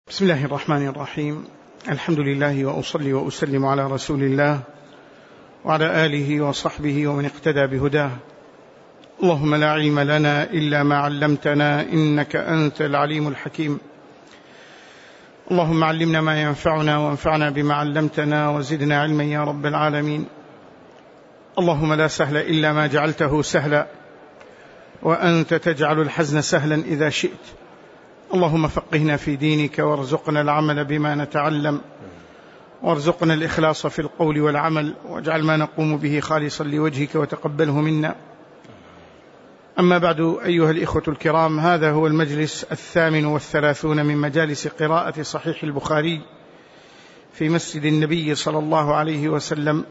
بسم الله الرحمن الرحيم. الحمد لله وأصلي وأسلم على رسول الله وعلى آله وصحبه ومن اقتدى بهداه. اللهم لا علم لنا إلا ما علمتنا إنك أنت العليم الحكيم. اللهم علمنا ما ينفعنا وانفعنا بما علمتنا وزدنا علما يا رب العالمين. اللهم لا سهل إلا ما جعلته سهلا وأنت تجعل الحزن سهلا إذا شئت. اللهم فقهنا في دينك وارزقنا العمل بما نتعلم وارزقنا الإخلاص في القول والعمل واجعل ما نقوم به خالصا لوجهك وتقبله منا. أما بعد، أيها الإخوة الكرام، هذا هو المجلس 38 من مجالس قراءة صحيح البخاري في مسجد النبي صلى الله عليه وسلم.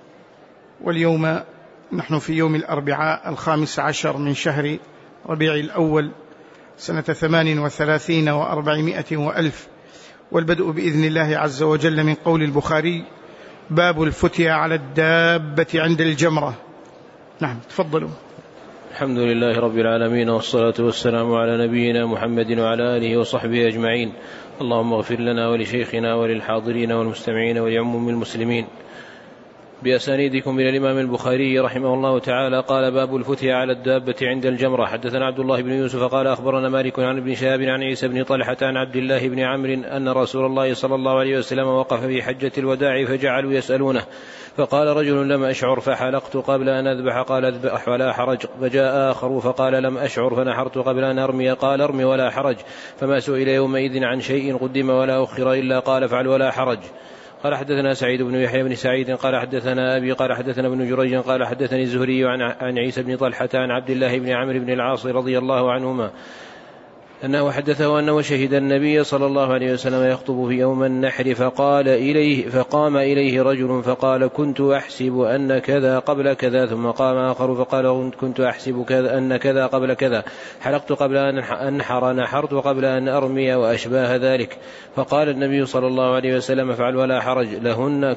واليوم نحن في يوم الأربعاء 15 من شهر ربيع الأول سنة 38 و400 وألف، والبدء بإذن الله عز وجل من قول البخاري: باب الفتيا على الدابة عند الجمرة. نعم، تفضلوا. الحمد لله رب العالمين، والصلاة والسلام على نبينا محمد وعلى آله وصحبه أجمعين. اللهم اغفر لنا ولشيخنا وللحاضرين والمستمعين ولعموم المسلمين. بأسانيدكم إلى الإمام البخاري رحمه الله تعالى قال: باب الفتيا على الدابة عند الجمرة. حدثنا عبد الله بن يوسف قال: أخبرنا مالك عن ابن شهاب عن عيسى بن طلحة عن عبد الله بن عمرو أن رسول الله صلى الله عليه وسلم وقف في حجة الوداع فجعلوا يسألونه، فقال رجل: لم أشعر فحلقت قبل أن أذبح، قال: اذبح ولا حرج. فجاء آخر فقال: لم أشعر فنحرت قبل أن أرمي، قال: ارمي ولا حرج. فما سئل يومئذ عن شيء قدم ولا أخر إلا قال: افعل ولا حرج. قال: حدثنا سعيد بن يحيى بن سعيد قال: حدثنا أبي قال: حدثنا ابن جريج قال: حدثني الزهري عن عيسى بن طلحة عن عبد الله بن عمرو بن العاص رضي الله عنهما أنه حدثه أنه شهد النبي صلى الله عليه وسلم يخطب في يوم النحر فقام إليه رجل فقال: كنت أحسب أن كذا قبل كذا. ثم قام آخر فقال: كنت أحسب أن كذا قبل كذا. حلقت قبل أن أنحر، نحرت قبل أن أرمي، وأشباه ذلك. فقال النبي صلى الله عليه وسلم: افعل ولا حرج لهن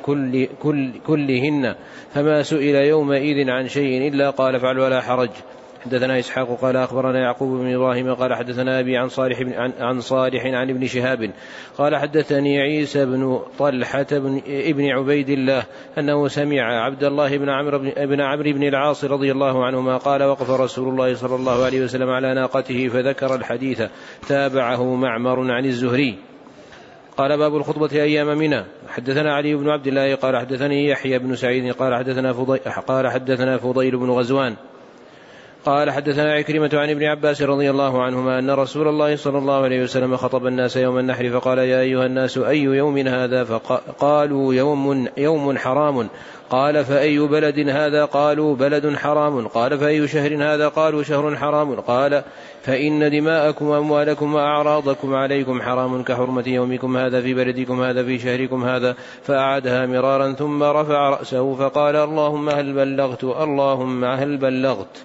كلهن. فما سئل يومئذ عن شيء إلا قال: افعل ولا حرج. حدثنا إسحاق قال: أخبرنا يعقوب بن إبراهيم قال: حدثنا أبي عن صالح عن ابن شهاب قال: حدثني عيسى بن طلحة ابن عبيد الله أنه سمع عبد الله بن عمرو بن العاص رضي الله عنهما قال: وقف رسول الله صلى الله عليه وسلم على ناقته فذكر الحديث. تابعه معمر عن الزهري. قال: باب الخطبة أيام منى. حدثنا علي بن عبد الله قال: حدثني يحيى بن سعيد قال: حدثنا فضيل بن غزوان قال: حدثنا عكرمة عن ابن عباس رضي الله عنهما أن رسول الله صلى الله عليه وسلم خطب الناس يوم النحر فقال: يا أيها الناس، أي يوم هذا؟ فقالوا: يوم حرام. قال: فأي بلد هذا؟ قالوا: بلد حرام. قال: فأي شهر هذا؟ قالوا: شهر حرام. قال: فإن دماءكم وأموالكم وأعراضكم عليكم حرام كحرمة يومكم هذا في بلدكم هذا في شهركم هذا. فأعادها مرارا ثم رفع رأسه فقال: اللهم هل بلغت؟ اللهم هل بلغت؟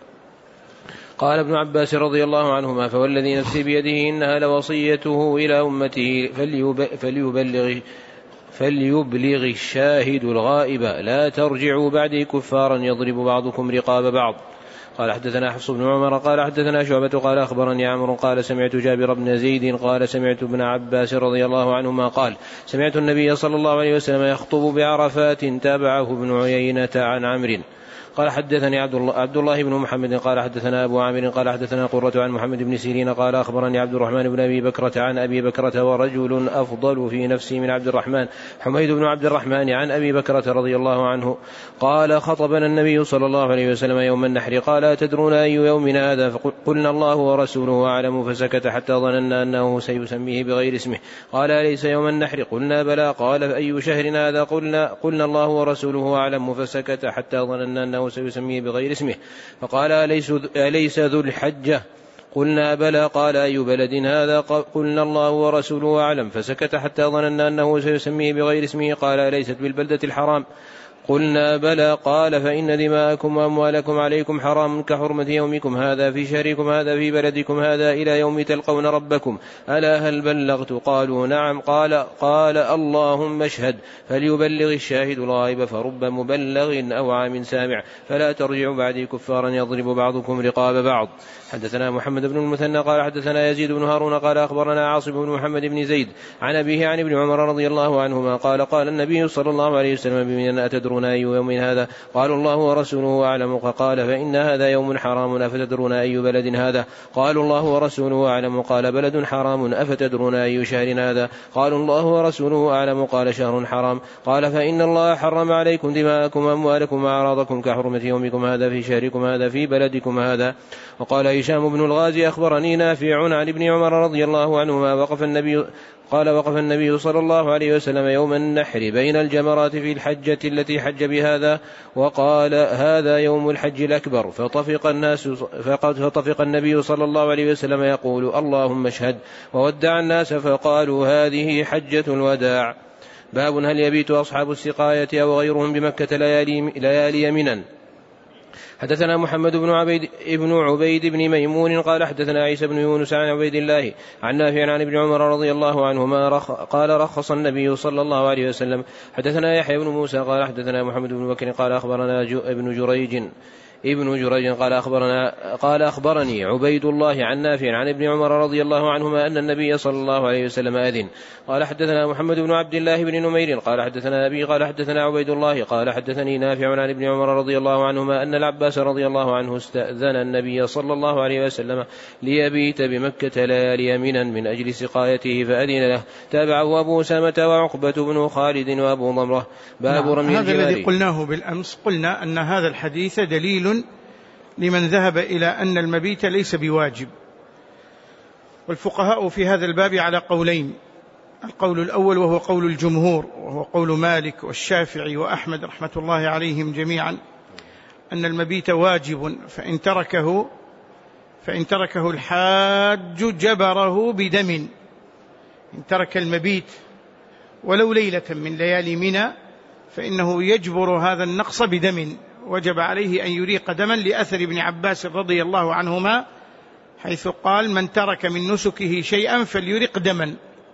قال ابن عباس رضي الله عنهما: فوالذي نفسي بيده إنها لوصيته إلى أمته فليبلغ الشاهد الغائب، لا ترجعوا بعدي كفارا يضرب بعضكم رقاب بعض. قال: حدثنا حفص بن عمر قال: حدثنا شعبة قال: أخبرني عمرو قال: سمعت جابر بن زيد قال: سمعت ابن عباس رضي الله عنهما قال: سمعت النبي صلى الله عليه وسلم يخطب بعرفات. تابعه ابن عيينة عن عمرو. قال: حدثني عبد الله بن محمد قال: حدثنا أبو عامر قال: حدثنا قرة عن محمد بن سيرين قال: أخبرني عبد الرحمن بن أبي بكرة عن أبي بكرة ورجل أفضل في نفسي من عبد الرحمن، حميد بن عبد الرحمن عن أبي بكرة رضي الله عنه قال: خطبنا النبي صلى الله عليه وسلم يوم النحر قال: أتدرون أي يومنا هذا؟ فقلنا: الله ورسوله أعلم. فسكت حتى ظننا أنه سيسميه بغير اسمه. قال: أليس يوم النحر؟ قلنا: بلى. قال: فأي شهر هذا؟ قلنا: الله ورسوله أعلم. فسكت حتى ظننا أنه سيسميه بغير اسمه. فقال: أليس ذو الحجة؟ قلنا: بلى. قال: أي بلد هذا؟ قلنا: الله ورسوله أعلم. فسكت حتى ظننا أنه سيسميه بغير اسمه. قال: أليست بالبلدة الحرام؟ قلنا بلى. قال فإن دماءكم وأموالكم عليكم حرام كحرمة يومكم هذا في شهركم هذا في بلدكم هذا إلى يوم تلقون ربكم، ألا هل بلغت؟ قالوا نعم. قال اللهم اشهد، فليبلغ الشاهد الغائب، فرب مبلغ أو عام سامع، فلا ترجعوا بعدي كفارا يضرب بعضكم رقاب بعض. حدثنا محمد بن المثنى قال حدثنا يزيد بن هارون قال أخبرنا عاصم بن محمد بن زيد عن أبيه عن ابن عمر رضي الله عنهما قال قال النبي صلى الله عليه وسلم بمن أتدرون أي يوم هذا؟ قالوا الله ورسوله أعلم. قال فإن هذا يوم حرام، أفتدرون أي بلد هذا؟ قالوا الله ورسوله أعلم. قال بلد حرام، أفتدرون أي شهر هذا؟ قالوا الله ورسوله أعلم. قال شهر حرام. قال فإن الله حرم عليكم دماءكم وأموالكم وأعراضكم كحرمة يومكم هذا في شهركم هذا في بلدكم هذا. وقال هشام بن الغازي أخبرني نافع عن ابن عمر رضي الله عنهما وقف النبي صلى الله عليه وسلم يوم النحر بين الجمرات في الحجة التي حج بهذا، وقال هذا يوم الحج الأكبر، فطفق النبي صلى الله عليه وسلم يقول اللهم اشهد، وودع الناس فقالوا هذه حجة الوداع. باب هل يبيت أصحاب السقاية أو غيرهم بمكة ليالي منى؟ حدثنا محمد بن عبيد بن ميمون قال حدثنا عيسى بن يونس عن عبيد الله عن نافع عن ابن عمر رضي الله عنهما قال رخص النبي صلى الله عليه وسلم. حدثنا يحيى بن موسى قال حدثنا محمد بن بكر قال أخبرنا ابن جريج قال أخبرني عبيد الله عن نافع عن ابن عمر رضي الله عنهما أن النبي صلى الله عليه وسلم أذن. قال حدثنا محمد بن عبد الله بن نمير قال حدثنا أبي قال حدثنا عبيد الله قال حدثني نافع عن ابن عمر رضي الله عنهما أن العباس رضي الله عنه استأذن النبي صلى الله عليه وسلم ليبيت بمكة ليالي منى من أجل سقايته فأذن له. تابعه أبو أسامة وعقبة بن خالد وأبو ضمرة. باب رمي هذا الجمار. الذي قلناه بالأمس، قلنا أن هذا الحديث دليل لمن ذهب إلى أن المبيت ليس بواجب، والفقهاء في هذا الباب على قولين. القول الأول وهو قول الجمهور وهو قول مالك والشافعي وأحمد رحمة الله عليهم جميعا، أن المبيت واجب، فإن تركه الحاج جبره بدم. إن ترك المبيت ولو ليلة من ليالي منى فإنه يجبر هذا النقص بدم، وجب عليه أن يريق دما، لأثر ابن عباس رضي الله عنهما حيث قال من ترك من نسكه شيئا فليرق دما.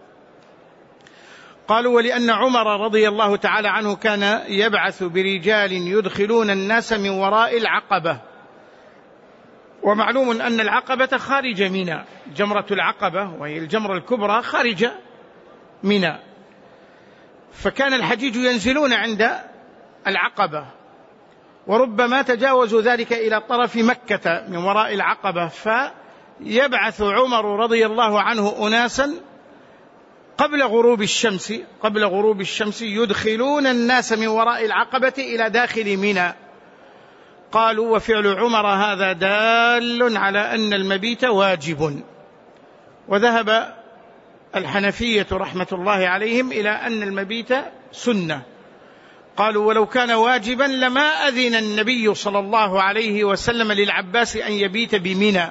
قالوا ولأن عمر رضي الله تعالى عنه كان يبعث برجال يدخلون الناس من وراء العقبة، ومعلوم أن العقبة خارج منى، جمرة العقبة وهي الجمرة الكبرى خارج منى، فكان الحجيج ينزلون عند العقبة، وربما تجاوزوا ذلك إلى طرف مكة من وراء العقبة، فيبعث عمر رضي الله عنه أناسا قبل غروب الشمس يدخلون الناس من وراء العقبة إلى داخل منى. قالوا وفعل عمر هذا دال على أن المبيت واجب، وذهب الحنفية رحمة الله عليهم إلى أن المبيت سنة. قالوا ولو كان واجبا لما أذن النبي صلى الله عليه وسلم للعباس أن يبيت بمنى،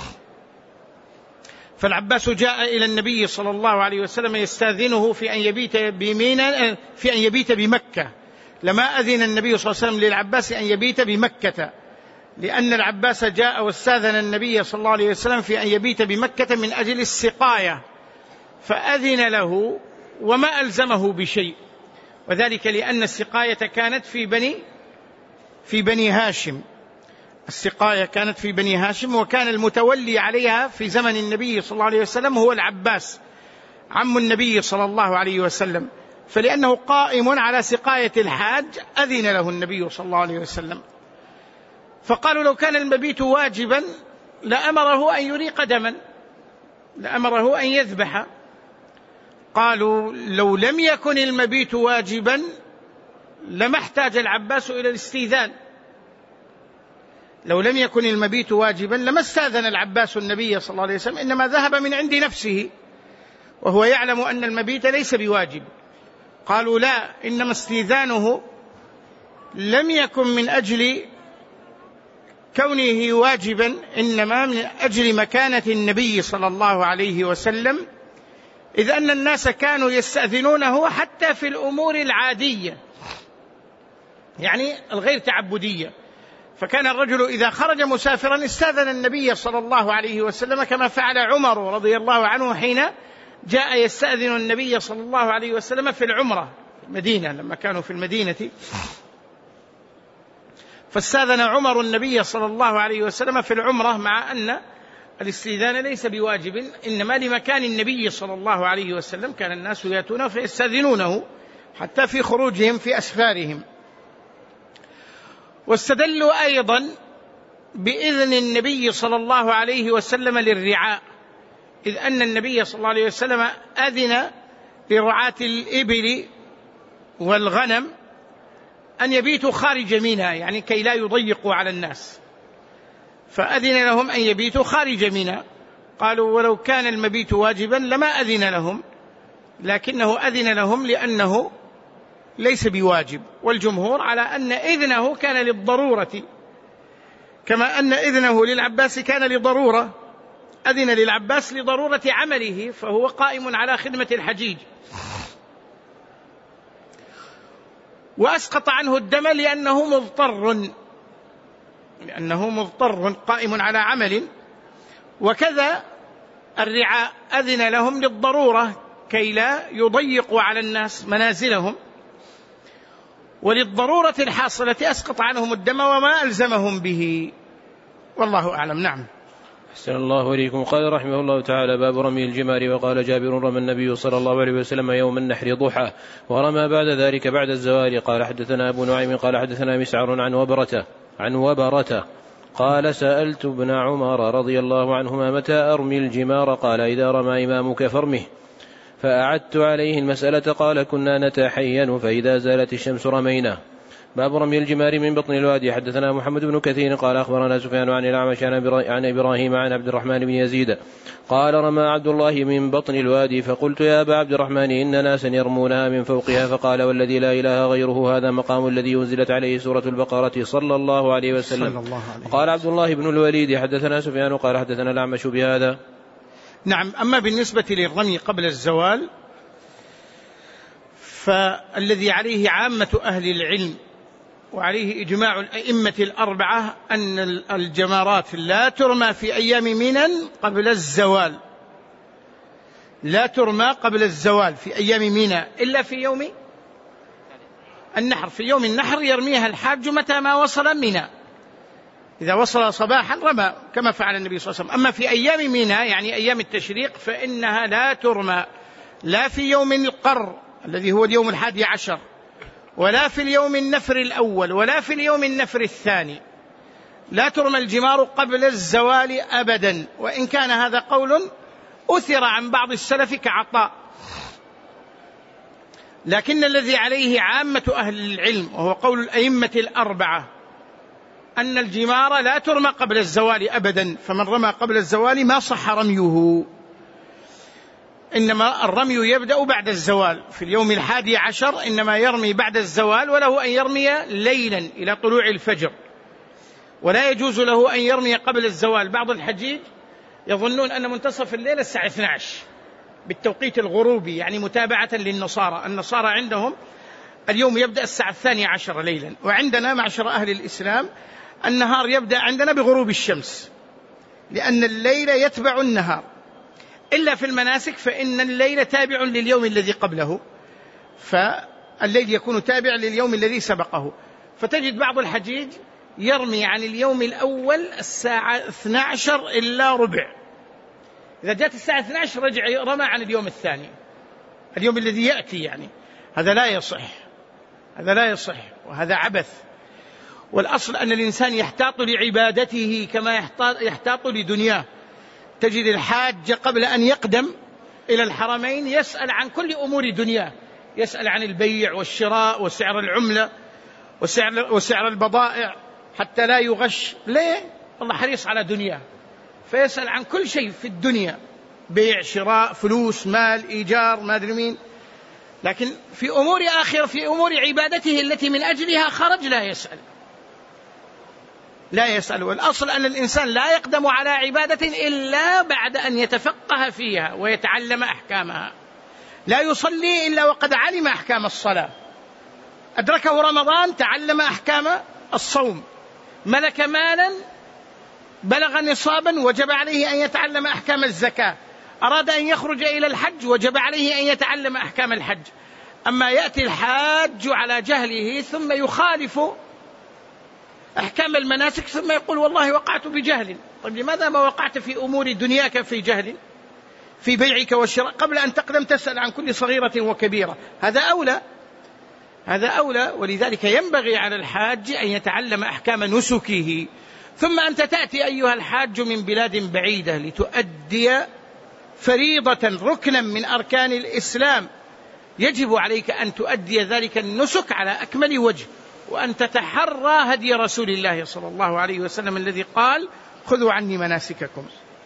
فالعباس جاء إلى النبي صلى الله عليه وسلم يستاذنه في أن يبيت بمكة، لما أذن النبي صلى الله عليه وسلم للعباس أن يبيت بمكة، لأن العباس جاء واستاذن النبي صلى الله عليه وسلم في أن يبيت بمكة من أجل السقاية، فأذن له وما ألزمه بشيء، وذلك لأن السقاية كانت في بني هاشم. السقاية كانت في بني هاشم، وكان المتولي عليها في زمن النبي صلى الله عليه وسلم هو العباس عم النبي صلى الله عليه وسلم، فلأنه قائم على سقاية الحاج أذن له النبي صلى الله عليه وسلم. فقالوا لو كان المبيت واجبا لأمره أن يريق دما، لأمره أن يذبح. قالوا لو لم يكن المبيت واجبا لما احتاج العباس إلى الاستئذان، لو لم يكن المبيت واجبا لما استأذن العباس النبي صلى الله عليه وسلم، إنما ذهب من عند نفسه وهو يعلم أن المبيت ليس بواجب. قالوا لا، إنما استئذانه لم يكن من أجل كونه واجبا، إنما من أجل مكانة النبي صلى الله عليه وسلم، إذ أن الناس كانوا يستأذنونه حتى في الأمور العادية، يعني الغير تعبدية. فكان الرجل إذا خرج مسافرا استأذن النبي صلى الله عليه وسلم، كما فعل عمر رضي الله عنه حين جاء يستأذن النبي صلى الله عليه وسلم في العمرة المدينة لما كانوا في المدينة، فاستأذن عمر النبي صلى الله عليه وسلم في العمرة، مع أن الاستئذان ليس بواجب، إنما لمكان النبي صلى الله عليه وسلم كان الناس يأتونه فيستأذنونه حتى في خروجهم في أسفارهم. واستدلوا أيضا بإذن النبي صلى الله عليه وسلم للرعاء، إذ أن النبي صلى الله عليه وسلم أذن لرعاة الإبل والغنم أن يبيتوا خارج منى، يعني كي لا يضيقوا على الناس، فأذن لهم أن يبيتوا خارج منى. قالوا ولو كان المبيت واجبا لما أذن لهم، لكنه أذن لهم لأنه ليس بواجب، والجمهور على أن إذنه كان للضرورة، كما أن إذنه للعباس كان لضرورة، أذن للعباس لضرورة عمله فهو قائم على خدمة الحجيج. وأسقط عنه الدم لأنه مضطر قائم على عمل. وكذا الرعاء أذن لهم للضرورة كي لا يضيقوا على الناس منازلهم، وللضرورة الحاصلة أسقط عنهم الدم وما ألزمهم به، والله أعلم. نعم. أحسن الله إليكم. قال رحمه الله تعالى: باب رمي الجمار. وقال جابر: رمى النبي صلى الله عليه وسلم يوم النحر ضحى، ورمى بعد ذلك بعد الزوال. قال حدثنا أبو نعيم قال حدثنا مسعر عن وبرة قال: سألت ابن عمر رضي الله عنهما: متى أرمي الجمار؟ قال: إذا رمى إمامك فارمه. فأعدت عليه المسألة. قال: كنا نتحين فإذا زالت الشمس رمينا. باب رمي الجمار من بطن الوادي. حدثنا محمد بن كثير قال أخبرنا سفيان عن الأعمش عن إبراهيم عن عبد الرحمن بن يزيد قال: رمى عبد الله من بطن الوادي. فقلت: يا أبا عبد الرحمن، إن ناسا يرمونها من فوقها. فقال: والذي لا إله غيره، هذا مقام الذي أنزلت عليه سورة البقرة صلى الله عليه وسلم. قال عبد الله بن الوليد: حدثنا سفيان قال حدثنا الأعمش بهذا. نعم. أما بالنسبة للرمي قبل الزوال فالذي عليه عامة أهل العلم وعليه إجماع الأئمة الأربعة أن الجمارات لا ترمى في أيام منى قبل الزوال، لا ترمى قبل الزوال في أيام منى إلا في يوم النحر. في يوم النحر يرميها الحاج متى ما وصل منى، إذا وصل صباحا رمى كما فعل النبي صلى الله عليه وسلم. أما في أيام منى يعني أيام التشريق فإنها لا ترمى، لا في يوم القر الذي هو اليوم 11، ولا في اليوم النفر الأول، ولا في اليوم النفر الثاني. لا ترمى الجمار قبل الزوال أبدا، وإن كان هذا قول أثر عن بعض السلف كعطاء، لكن الذي عليه عامة أهل العلم وهو قول الأئمة الأربعة أن الجمار لا ترمى قبل الزوال أبدا، فمن رمى قبل الزوال ما صح رميه، إنما الرمي يبدأ بعد الزوال. في اليوم 11 إنما يرمي بعد الزوال، وله أن يرمي ليلا إلى طلوع الفجر، ولا يجوز له أن يرمي قبل الزوال. بعض الحجيج يظنون أن منتصف الليل الساعة 12 بالتوقيت الغروبي، يعني متابعة للنصارى. النصارى عندهم اليوم يبدأ الساعة 12 ليلا، وعندنا معشر أهل الإسلام النهار يبدأ عندنا بغروب الشمس، لأن الليل يتبع النهار، إلا في المناسك فإن الليل تابع لليوم الذي قبله، فالليل يكون تابع لليوم الذي سبقه. فتجد بعض الحجيج يرمي عن اليوم الأول الساعة 12 إلا ربع، إذا جاءت الساعة 12 رجع رمى عن اليوم الثاني، اليوم الذي يأتي. يعني هذا لا يصح، هذا لا يصح، وهذا عبث. والأصل أن الإنسان يحتاط لعبادته كما يحتاط لدنياه. تجد الحاج قبل أن يقدم إلى الحرمين يسأل عن كل أمور دنياه، يسأل عن البيع والشراء وسعر العملة وسعر البضائع حتى لا يغش. ليه؟ الله حريص على دنياه، فيسأل عن كل شيء في الدنيا، بيع شراء فلوس مال إيجار ما أدري مين. لكن في أمور آخرة، في أمور عبادته التي من أجلها خرج لا يسأل. والأصل أن الإنسان لا يقدم على عبادة إلا بعد أن يتفقه فيها ويتعلم أحكامها. لا يصلي إلا وقد علم أحكام الصلاة. أدركه رمضان تعلم أحكام الصوم، ملك مالا بلغ نصابا وجب عليه أن يتعلم أحكام الزكاة، أراد أن يخرج إلى الحج وجب عليه أن يتعلم أحكام الحج. أما يأتي الحاج على جهله ثم يخالف أحكام المناسك ثم يقول والله وقعت بجهل. طيب لماذا ما وقعت في أمور دنياك في جهل في بيعك والشراء قبل أن تقدم تسأل عن كل صغيرة وكبيرة؟ هذا أولى. ولذلك ينبغي على الحاج أن يتعلم أحكام نسكه. ثم أنت تأتي أيها الحاج من بلاد بعيدة لتؤدي فريضة ركنا من أركان الإسلام، يجب عليك أن تؤدي ذلك النسك على أكمل وجه، وأن تتحرى هدي رسول الله صلى الله عليه وسلم الذي قال خذوا عني مناسككم.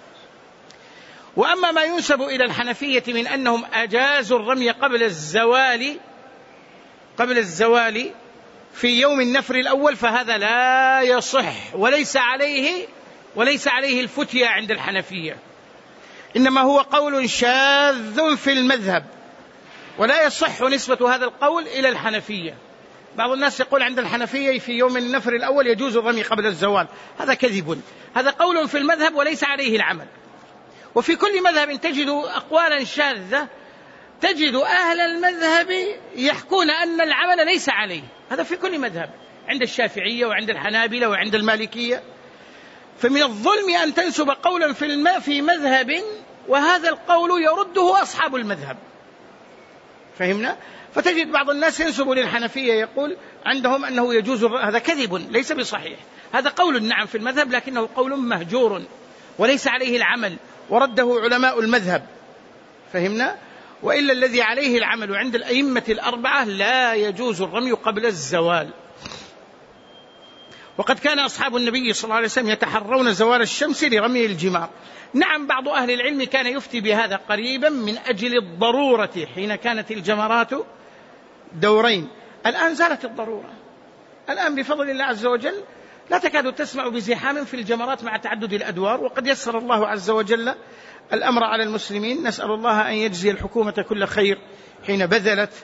وأما ما ينسب إلى الحنفية من أنهم أجازوا الرمي قبل الزوال في يوم النفر الأول فهذا لا يصح، وليس عليه الفتية عند الحنفية، إنما هو قول شاذ في المذهب، ولا يصح نسبة هذا القول إلى الحنفية. بعض الناس يقول عند الحنفية في يوم النفر الأول يجوز الرمي قبل الزوال، هذا كذب، هذا قول في المذهب وليس عليه العمل. وفي كل مذهب تجد أقوالا شاذة، تجد أهل المذهب يحكون أن العمل ليس عليه، هذا في كل مذهب، عند الشافعية وعند الحنابلة وعند المالكية. فمن الظلم أن تنسب قولا في مذهب وهذا القول يرده أصحاب المذهب، فهمنا؟ فتجد بعض الناس ينسب للحنفية يقول عندهم أنه يجوز، هذا كذب ليس بصحيح، هذا قول نعم في المذهب لكنه قول مهجور وليس عليه العمل، ورده علماء المذهب، فهمنا؟ وإلا الذي عليه العمل عند الأئمة الأربعة لا يجوز الرمي قبل الزوال. وقد كان أصحاب النبي صلى الله عليه وسلم يتحرون زوال الشمس لرمي الجمار. نعم بعض أهل العلم كان يفتي بهذا قريبا من أجل الضرورة حين كانت الجمرات دورين، الآن زالت الضرورة، الآن بفضل الله عز وجل لا تكاد تسمع بزحام في الجمرات مع تعدد الأدوار، وقد يسر الله عز وجل الأمر على المسلمين. نسأل الله أن يجزي الحكومة كل خير حين بذلت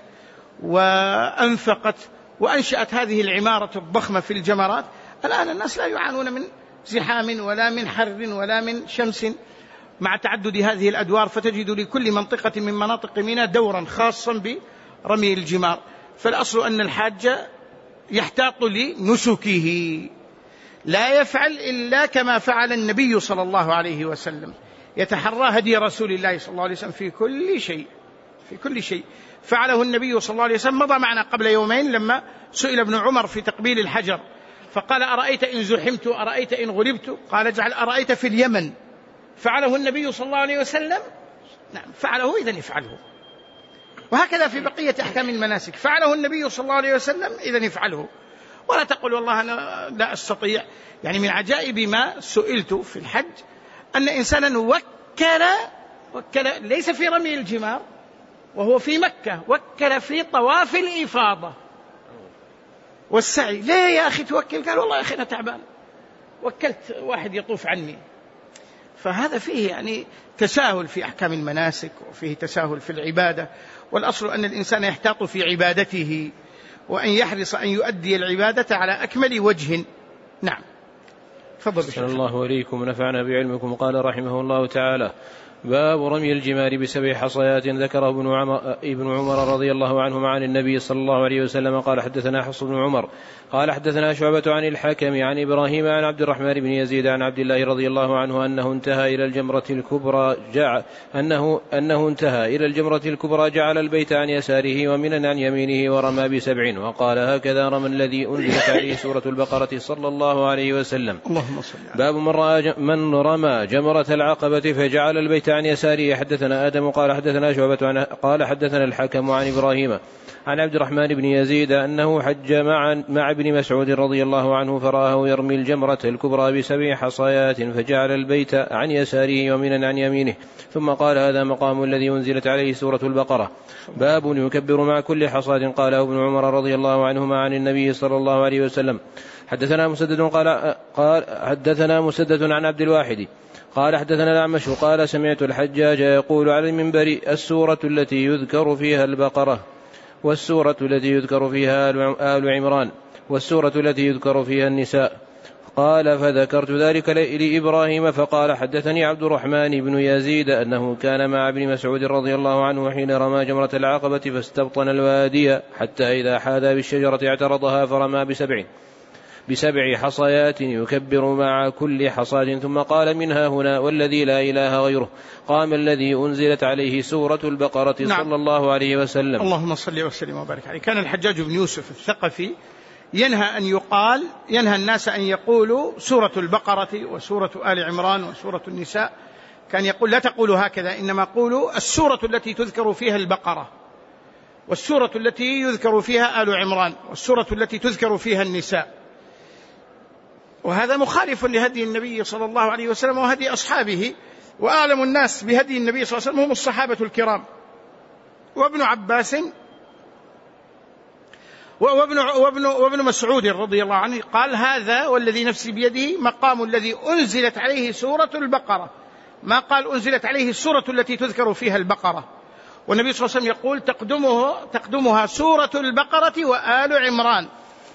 وأنفقت وأنشأت هذه العمارة الضخمة في الجمرات. الآن الناس لا يعانون من زحام ولا من حر ولا من شمس مع تعدد هذه الأدوار، فتجد لكل منطقة من مناطق منى دورا خاصا برمي الجمار. فالأصل أن الحاج يحتاط لنسكه، لا يفعل إلا كما فعل النبي صلى الله عليه وسلم، يتحرى هدي رسول الله صلى الله عليه وسلم في كل شيء فعله النبي صلى الله عليه وسلم. مضى معنا قبل يومين لما سئل ابن عمر في تقبيل الحجر فقال أرأيت إن زحمت أرأيت إن غلبت، قال اجعل أرأيت في اليمن. فعله النبي صلى الله عليه وسلم، نعم فعله إذن افعله. وهكذا في بقية أحكام المناسك، فعله النبي صلى الله عليه وسلم إذن افعله، ولا تقول والله أنا لا أستطيع. يعني من عجائب ما سئلت في الحج أن إنسانا وكل ليس في رمي الجمار وهو في مكة، وكل في طواف الإفاضة والسعي. ليه يا أخي توكل؟ قال والله يا أخي أنا تعبان، وكلت واحد يطوف عني. فهذا فيه يعني تساهل في أحكام المناسك، وفيه تساهل في العبادة. والأصل أن الإنسان يحتاط في عبادته وأن يحرص أن يؤدي العبادة على أكمل وجه. نعم تفضل. صلى الله عليكم ونفعنا بعلمكم. قال رحمه الله تعالى: باب رمي الجمار ب7 حصيات. ذكره ابن عمر رضي الله عنهما عن النبي صلى الله عليه وسلم قال: حدثنا حفص بن عمر قال حدثنا شعبة عن الحكم عن إبراهيم عن عبد الرحمن بن يزيد عن عبد الله رضي الله عنه أنه انتهى إلى الجمرة الكبرى جعل البيت عن يساره ومنا عن يمينه ورمى ب7، وقال: هكذا رمى الذي أنزلت عليه سورة البقرة صلى الله عليه وسلم. باب من رمى جمرة العقبة فجعل البيت عن يساره. حدثنا آدم قال حدثنا شعبة قال حدثنا الحكم عن إبراهيم عن عبد الرحمن بن يزيد أنه حج مع ابن مسعود رضي الله عنه فرآه يرمي الجمرة الكبرى ب7 حصيات فجعل البيت عن يساره ومنا عن يمينه، ثم قال: هذا مقام الذي أنزلت عليه سورة البقرة. باب يكبر مع كل حصاة. قاله ابن عمر رضي الله عنهما عن النبي صلى الله عليه وسلم. حدثنا مسدد عن عبد الواحد قال حدثنا الأعمش قال: سمعت الحجاج يقول على المنبر: السورة التي يذكر فيها البقرة. والسورة التي يذكر فيها آل عمران والسورة التي يذكر فيها النساء. قال فذكرت ذلك لإبراهيم فقال حدثني عبد الرحمن بن يزيد أنه كان مع ابن مسعود رضي الله عنه حين رمى جمرة العقبة فاستبطن الوادي حتى إذا حاذى بالشجرة اعترضها فرمى بسبع حصيات يكبر مع كل حصاة ثم قال منها هنا والذي لا إله غيره قام الذي أنزلت عليه سورة البقرة صلى الله عليه وسلم. اللهم صل وسلم وبارك عليه. كان الحجاج بن يوسف الثقفي ينهى الناس أن يقولوا سورة البقرة وسورة آل عمران وسورة النساء، كان يقول لا تقولوا هكذا، إنما قولوا السورة التي تذكر فيها البقرة والسورة التي يذكر فيها آل عمران والسورة التي تذكر فيها النساء. وهذا مخالف لهدي النبي صلى الله عليه وسلم وهدي أصحابه، وأعلم الناس بهدي النبي صلى الله عليه وسلم هم الصحابة الكرام وابن عباس وابن مسعود رضي الله عنه قال هذا والذي نفسي بيده مقام الذي أنزلت عليه سورة البقرة، ما قال أنزلت عليه السورة التي تذكر فيها البقرة. والنبي صلى الله عليه وسلم يقول تقدمها سورة البقرة وآل عمران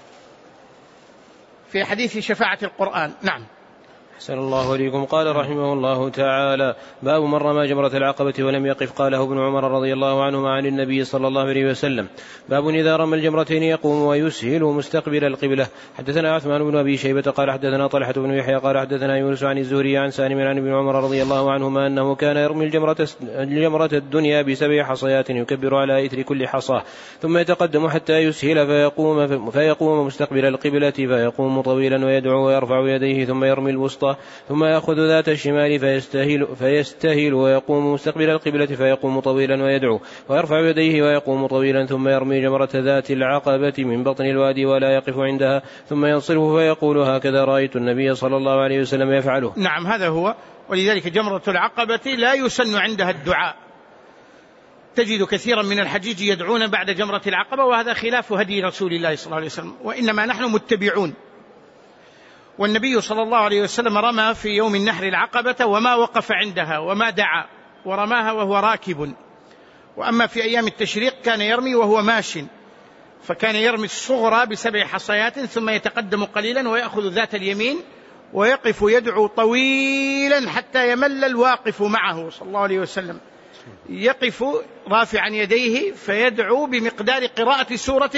في حديث شفاعة القرآن. نعم. أحسن الله إليكم. قال رحمه الله تعالى باب من رمى جمرة العقبة ولم يقف. قاله ابن عمر رضي الله عنهما عن النبي صلى الله عليه وسلم باب إذا رمى الجمرتين يقوم ويسهل مستقبل القبلة. حدثنا عثمان بن أبي شيبة قال حدثنا طلحة بن يحيى قال حدثنا يونس عن الزهري عن سالم عن ابن عمر رضي الله عنهما أنه كان يرمي الجمرة الدنيا ب7 حصيات يكبر على إثر كل حصاة ثم يتقدم حتى يسهل فيقوم مستقبل القبلة فيقوم طويلا ويدعو ويرفع يديه ثم يرمي الوسطى ثم يأخذ ذات الشمال فيستهل ويقوم مستقبل القبلة فيقوم طويلا ويدعو ويرفع يديه ويقوم طويلا ثم يرمي جمرة ذات العقبة من بطن الوادي ولا يقف عندها ثم ينصرف فيقول هكذا رأيت النبي صلى الله عليه وسلم يفعله. نعم هذا هو. ولذلك جمرة العقبة لا يسن عندها الدعاء، تجد كثيرا من الحجيج يدعون بعد جمرة العقبة وهذا خلاف هدي رسول الله صلى الله عليه وسلم، وإنما نحن متبعون. والنبي صلى الله عليه وسلم رمى في يوم النحر العقبة وما وقف عندها وما دعا ورماها وهو راكب، وأما في أيام التشريق كان يرمي وهو ماش، فكان يرمي الصغرى ب7 حصيات ثم يتقدم قليلا ويأخذ ذات اليمين ويقف يدعو طويلا حتى يمل الواقف معه صلى الله عليه وسلم، يقف رافعا يديه فيدعو بمقدار قراءة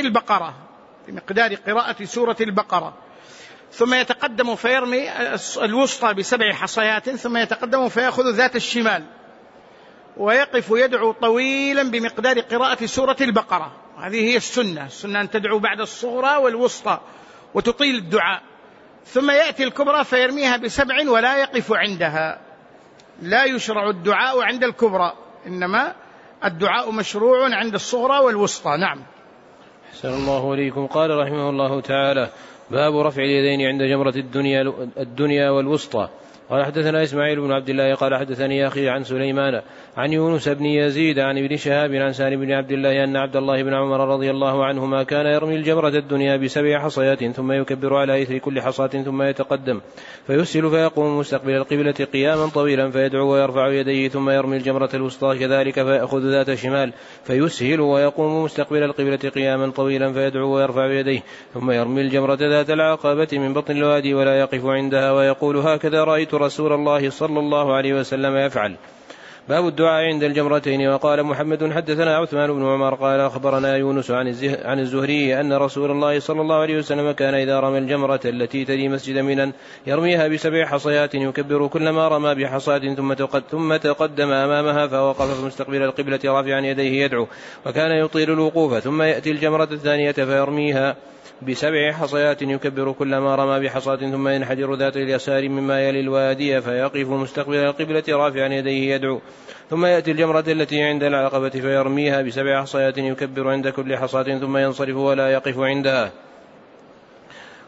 سورة البقرة ثم يتقدم فيرمي الوسطى ب7 حصيات ثم يتقدم فيأخذ ذات الشمال ويقف يدعو طويلا بمقدار قراءة سورة البقرة. هذه هي السنة أن تدعو بعد الصغرى والوسطى وتطيل الدعاء، ثم يأتي الكبرى فيرميها ب7 ولا يقف عندها. لا يشرع الدعاء عند الكبرى، إنما الدعاء مشروع عند الصغرى والوسطى. نعم. أحسن الله إليكم. قال رحمه الله تعالى باب رفع اليدين عند جمرة الدنيا والوسطى. قال حدثنا إسماعيل بن عبد الله قال حدثني أخي عن سليمان عن يونس بن يزيد عن ابن شهاب عن سالم بن عبد الله أن عبد الله بن عمر رضي الله عنهما كان يرمي الجمرة الدنيا ب7 حصيات ثم يكبر على إثر كل حصاة ثم يتقدم فيسهل فيقوم مستقبل القبلة قياما طويلا فيدعو ويرفع يديه ثم يرمي الجمرة الوسطى كذلك فيأخذ ذات الشمال فيسهل ويقوم مستقبل القبلة قياما طويلا فيدعو ويرفع يديه ثم يرمي الجمرة ذات العقبة من بطن الوادي ولا يقف عندها ويقول هكذا رأيت رسول الله صلى الله عليه وسلم يفعل. باب الدعاء عند الجمرتين. وقال محمد حدثنا عثمان بن عمر قال أخبرنا يونس عن الزهري أن رسول الله صلى الله عليه وسلم كان إذا رمى الجمرة التي تلي مسجد منى يرميها ب7 حصيات يكبر كلما رمى بحصاة ثم تقدم أمامها فوقف مستقبل القبلة رافعا يديه يدعو وكان يطيل الوقوف ثم يأتي الجمرة الثانية فيرميها ب7 حصيات يكبر كلما رمى بحصاة ثم ينحدر ذات اليسار مما يلي الوادي فيقف مستقبل القبلة رافعا يديه يدعو ثم يأتي الجمرة التي عند العقبة فيرميها ب7 حصيات يكبر عند كل حصاة ثم ينصرف ولا يقف عندها.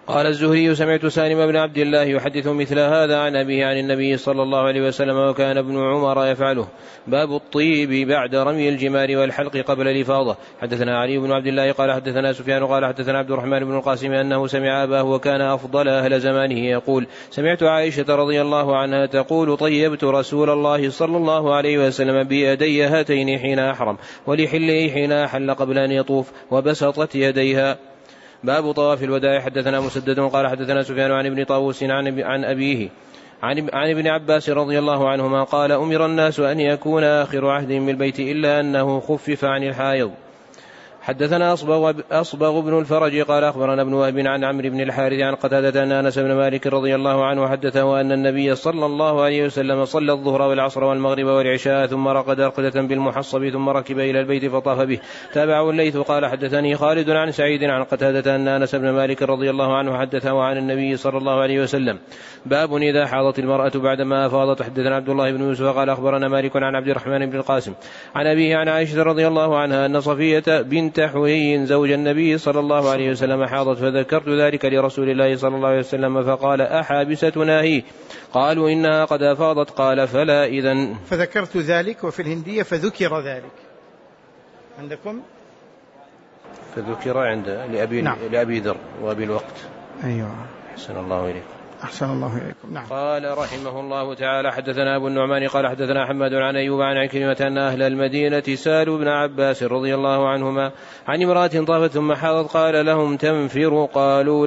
قال الزهري سمعت سالم بن عبد الله يحدث مثل هذا عن أبيه عن النبي صلى الله عليه وسلم وكان ابن عمر يفعله. باب الطيب بعد رمي الجمار والحلق قبل الإفاضة. حدثنا علي بن عبد الله قال حدثنا سفيان قال حدثنا عبد الرحمن بن القاسم أنه سمع أباه وكان أفضل أهل زمانه يقول سمعت عائشة رضي الله عنها تقول طيبت رسول الله صلى الله عليه وسلم بيدي هاتين حين أحرم ولحله حين أحل قبل أن يطوف وبسطت يديها. باب طواف الوداع. حدثنا مسدد قال حدثنا سفيان عن ابن طاووس عن أبيه عن ابن عباس رضي الله عنهما قال أمر الناس أن يكون آخر عهدهم بالبيت إلا أنه خفف عن الحائض. حدثنا أصبغ بن الفرج قال أخبرنا ابن وهب عن عمرو بن الحارث عن قتادة أن أنس بن مالك رضي الله عنه حدثه أن النبي صلى الله عليه وسلم صلى الظهر والعصر والمغرب والعشاء ثم رقد رقدة بالمحصب ثم ركب إلى البيت فطاف به. تابعه الليث قال حدثني خالد عن سعيد عن قتادة أن أنس بن مالك رضي الله عنه حدثه عن النبي صلى الله عليه وسلم. باب إذا حاضت المرأة بعدما أفاضت. حدثنا عبد الله بن يوسف قال أخبرنا مالك عن عبد الرحمن بن القاسم عن أبيه عن عائشة رضي الله عنها أن صفية بنت حيي زوج النبي صلى الله عليه وسلم حاضت فذكرت ذلك لرسول الله صلى الله عليه وسلم فقال أحابستنا هي؟ قالوا إنها قد أفاضت قال فلا إذن. فذكرت ذلك وفي الهندية فذكر ذلك عندكم فذكر عند لأبي ذر وأبي الوقت. أيوة أحسن الله إليكم. أحسن الله إليكم. نعم. قال رحمه الله تعالى حدثنا أبو النعمان قال حدثنا حماد عن أيوب عن عكرمة أن أهل المدينة سالوا ابن عباس رضي الله عنهما عن امرأة طافت ثم حاضت قال لهم تنفروا قالوا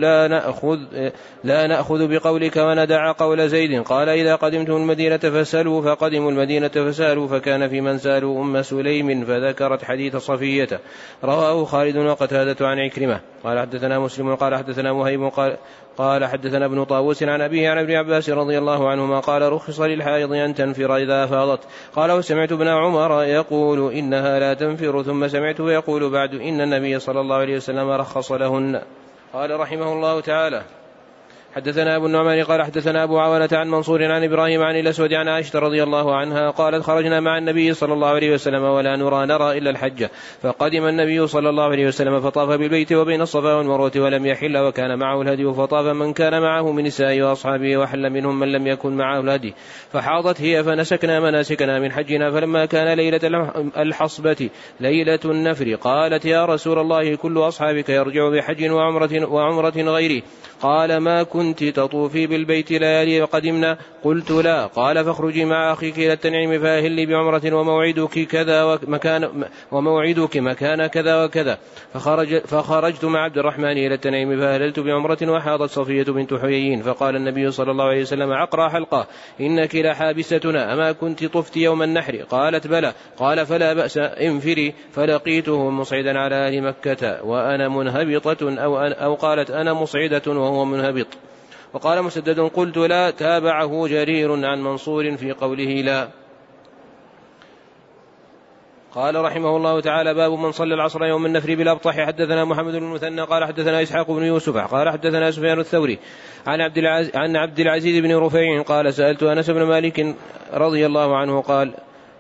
لا نأخذ بقولك وندع قول زيد. قال إذا قدمتم المدينة فسألوا فقدموا المدينة فسألوا فكان في من سألوا أم سليم فذكرت حديث صفية. رواه خالد وقتادة عن عكرمة. قال حدثنا مسلم قال حدثنا مهيب قال حدثنا ابن طاووس عن أبيه عن ابن عباس رضي الله عنهما قال رخص للحائض أن تنفر إذا أفاضت. قال وسمعت ابن عمر يقول إنها لا تنفر ثم سمعته يقول بعد إن النبي صلى الله عليه وسلم رخص لهن. قال رحمه الله تعالى حدثنا أبو النعمان قال حدثنا أبو عوانة عن منصور عن إبراهيم عن الأسود عن عائشة رضي الله عنها قالت خرجنا مع النبي صلى الله عليه وسلم ولا نرى إلا الحجة فقدم النبي صلى الله عليه وسلم فطاف بالبيت وبين الصفا والمروة ولم يحل وكان معه الهدي فطاف من كان معه من نسائه وأصحابه وحل منهم من لم يكن معه الهدي فحاضت هي فنسكنا مناسكنا من حجنا فلما كان ليلة الحصبة ليلة النفر قالت يا رسول الله كل أصحابك يرجع بحج وعمرة غيري قال ما كنت تطوفي بالبيت ليالي وقدمنا قلت لا قال فاخرجي مع أخيك إلى التنعيم فأهلي بعمرة وموعدك مكان كذا وكذا فخرجت مع عبد الرحمن إلى التنعيم فأهللت بعمرة وحاضت صفية بنت حيي فقال النبي صلى الله عليه وسلم عقرى حلقة إنك لحابستنا أما كنت طفت يوم النحر قالت بلى قال فلا بأس انفري فلقيته مصعدا على أهل مكة وأنا منهبطة أو قالت أنا مصعدة وهو منهبط. وقال مسدد قلت لا تابعه جرير عن منصور في قوله لا. قال رحمه الله تعالى باب من صلى العصر يوم النفر بالأبطح. حدثنا محمد بن المثنى قال حدثنا إسحاق بن يوسف قال حدثنا سفيان الثوري عن عبد العزيز بن رفيع قال سألت أنس بن مالك رضي الله عنه قال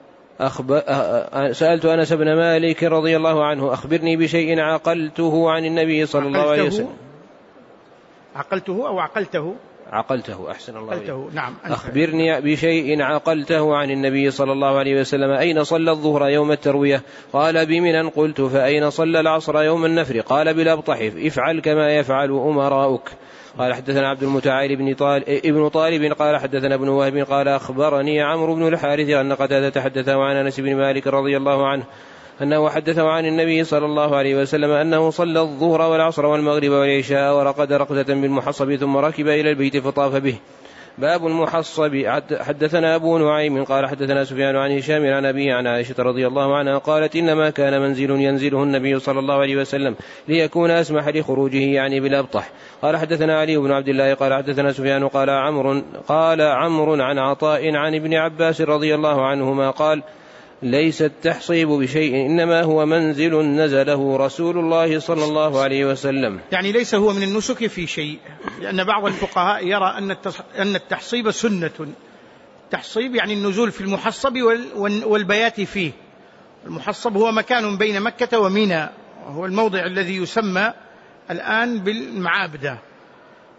سألت أنس بن مالك رضي الله عنه أخبرني بشيء عقلته عن النبي صلى الله عليه وسلم. عقلته أو عقلته؟ عقلته أحسن الله عقلته. نعم. أخبرني بشيء عقلته عن النبي صلى الله عليه وسلم أين صلى الظهر يوم التروية قال بمنى قلت فأين صلى العصر يوم النفر قال بالأبطح افعل كما يفعل أمراؤك. قال حدثنا عبد المتعال ابن طالب قال حدثنا ابن وهب قال أخبرني عمرو بن الحارث أن قتادة حدثه عن أنس بن مالك رضي الله عنه أنه حدثه عن النبي صلى الله عليه وسلم أنه صلى الظهر والعصر والمغرب والعشاء ورقد رقدة بالمحصب ثم ركب إلى البيت فطاف به. باب المحصب. حدثنا أبو نعيم قال حدثنا سفيان عن هشام عن أبيه عن عائشة رضي الله عنها قالت إنما كان منزل ينزله النبي صلى الله عليه وسلم ليكون أسمح لخروجه يعني بالأبطح. قال حدثنا علي بن عبد الله قال حدثنا سفيان قال عمرو عن عطاء عن ابن عباس رضي الله عنهما قال ليس التحصيب بشيء إنما هو منزل نزله رسول الله صلى الله عليه وسلم. يعني ليس هو من النسك في شيء، لأن بعض الفقهاء يرى أن التحصيب سنة. التحصيب يعني النزول في المحصب والبيات فيه. المحصب هو مكان بين مكة ومنى، وهو الموضع الذي يسمى الآن بالمعابدة.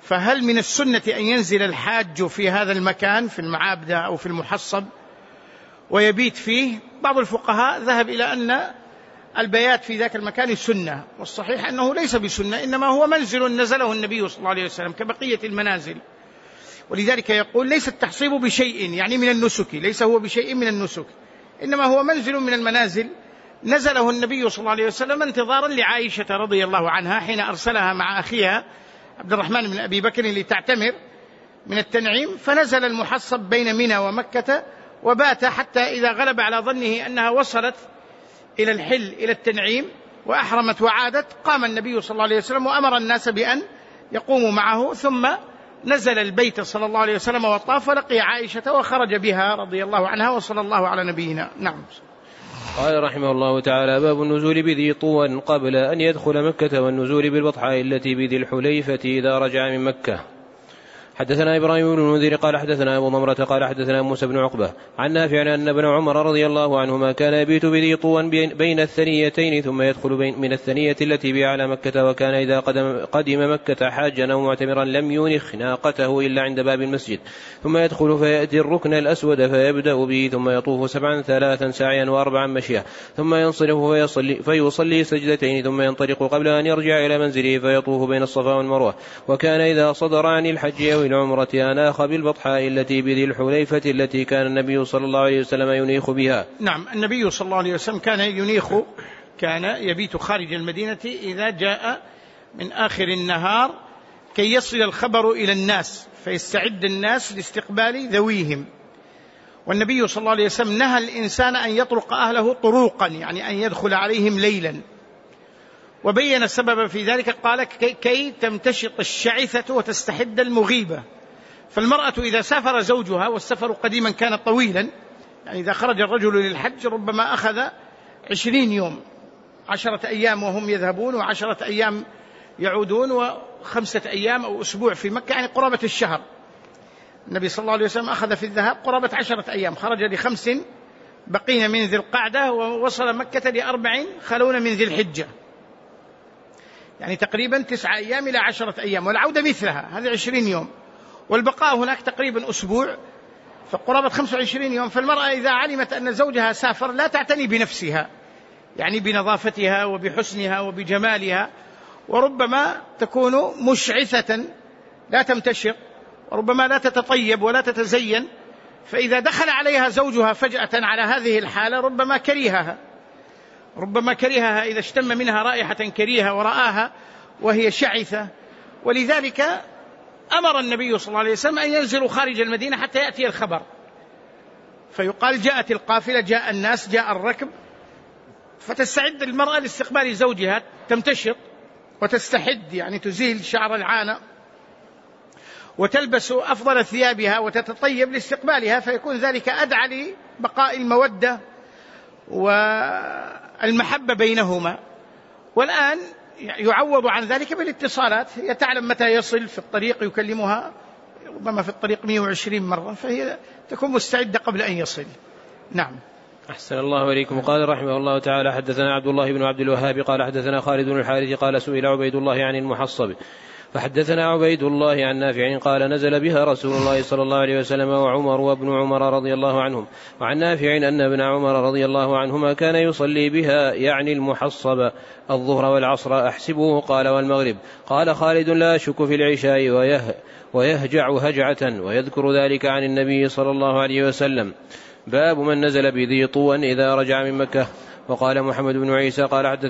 فهل من السنة أن ينزل الحاج في هذا المكان في المعابدة أو في المحصب ويبيت فيه؟ بعض الفقهاء ذهب إلى أن البيات في ذاك المكان سنة، والصحيح أنه ليس بسنة، إنما هو منزل نزله النبي صلى الله عليه وسلم كبقية المنازل. ولذلك يقول ليس التحصيب بشيء يعني من النسك، ليس هو بشيء من النسك، إنما هو منزل من المنازل نزله النبي صلى الله عليه وسلم انتظارا لعائشة رضي الله عنها حين أرسلها مع أخيها عبد الرحمن بن أبي بكر لتعتمر من التنعيم، فنزل المحصب بين منى ومكة وبات حتى إذا غلب على ظنه أنها وصلت إلى الحل إلى التنعيم وأحرمت وعادت، قام النبي صلى الله عليه وسلم وأمر الناس بأن يقوموا معه، ثم نزل البيت صلى الله عليه وسلم وطاف ولقي عائشة وخرج بها رضي الله عنها، وصلى الله على نبينا. نعم. قال رحمه الله تعالى: باب النزول بذي طوى قبل أن يدخل مكة، والنزول بالبطحاء التي بذي الحليفة إذا رجع من مكة. حدثنا إبراهيم بن المنذر قال حدثنا أبو ضمرة قال حدثنا موسى بن عقبة عن نافع أن ابن عمر رضي الله عنهما كان يبيت بذي طوى بين الثنيتين ثم يدخل من الثنية التي بها على مكة، وكان إذا قدم مكة حاجا أو معتمرا لم ينخ ناقته إلا عند باب المسجد، ثم يدخل فيأتي الركن الأسود فيبدأ به، ثم يطوف 7 3 سعيا و4 مشيا، ثم ينصرف فيصلي سجدتين، ثم ينطلق قبل أن يرجع إلى منزله فيطوف بين الصفا والمروة. وكان إذا صدر عن الحج أو العمرة أناخ بالبطحاء التي بذي الحليفة التي كان النبي صلى الله عليه وسلم ينيخ بها. نعم، النبي صلى الله عليه وسلم كان يبيت خارج المدينة إذا جاء من آخر النهار كي يصل الخبر إلى الناس فيستعد الناس لاستقبال ذويهم. والنبي صلى الله عليه وسلم نهى الإنسان أن يطرق أهله طروقا، يعني أن يدخل عليهم ليلا، وبين السبب في ذلك، قال كي تمتشط الشعثة وتستحد المغيبة. فالمرأة إذا سافر زوجها، والسفر قديما كان طويلا، يعني إذا خرج الرجل للحج ربما أخذ 20 يوم، 10 أيام وهم يذهبون و10 أيام يعودون و5 أيام أو أسبوع في مكة، يعني قرابة الشهر. النبي صلى الله عليه وسلم أخذ في الذهاب قرابة 10 أيام، خرج ل5 بقين من ذي القعدة ووصل مكة ل4 خلون من ذي الحجة، يعني تقريبا 9 أيام إلى 10 أيام، والعودة مثلها هذه 20 يوم، والبقاء هناك تقريبا أسبوع، فقرابة 25 يوم. فالمرأة إذا علمت أن زوجها سافر لا تعتني بنفسها، يعني بنظافتها وبحسنها وبجمالها، وربما تكون مشعثة لا تمتشق، وربما لا تتطيب ولا تتزين، فإذا دخل عليها زوجها فجأة على هذه الحالة ربما كرهها إذا اشتم منها رائحة كريهة ورآها وهي شعثة. ولذلك أمر النبي صلى الله عليه وسلم أن ينزلوا خارج المدينة حتى يأتي الخبر، فيقال جاءت القافلة، جاء الناس، جاء الركب، فتستعد المرأة لاستقبال زوجها، تمتشط وتستحد، يعني تزيل شعر العانة وتلبس أفضل ثيابها وتتطيب لاستقبالها، فيكون ذلك أدعى لبقاء المودة والمحبة بينهما. والآن يعوض عن ذلك بالاتصالات، هي تعلم متى يصل في الطريق، يكلمها ربما في الطريق 120 مرة، فهي تكون مستعدة قبل أن يصل. نعم. أحسن الله إليكم. قال رحمه الله تعالى: حدثنا عبد الله بن عبد الوهاب قال حدثنا خالد بن الحارث قال سئل عبيد الله عن المحصب فحدثنا عبيد الله عن نافع قال نزل بها رسول الله صلى الله عليه وسلم وعمر وابن عمر رضي الله عنهم. وعن نافع أن ابن عمر رضي الله عنهما كان يصلي بها، يعني المحصب، الظهر والعصر أحسبه، قال والمغرب. قال خالد: لا أشك في العشاء ويهجع هجعة، ويذكر ذلك عن النبي صلى الله عليه وسلم. باب من نزل بذي طوى إذا رجع من مكة. وقال محمد بن عيسى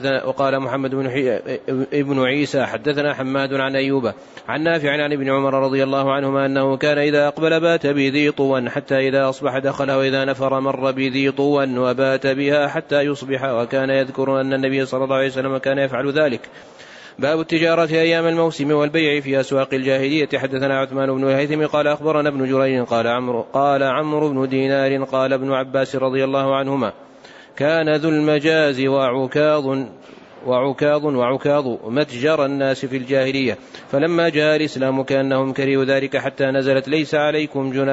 ابن عيسى حدثنا حماد عن أيوب عن نافع عن ابن عمر رضي الله عنهما أنه كان إذا أقبل بات بذي طوى حتى إذا أصبح دخل، وإذا نفر مر بذي طوى وبات بها حتى يصبح، وكان يذكر أن النبي صلى الله عليه وسلم كان يفعل ذلك. باب التجارة أيام الموسم والبيع في أسواق الجاهلية. حدثنا عثمان بن الهيثم قال أخبرنا ابن جرير قال عمرو بن دينار قال ابن عباس رضي الله عنهما: كان ذو المجاز وعكاظ متجر الناس في الجاهلية، فلما جاء الإسلام كأنهم كرهوا ذلك حتى نزلت: ليس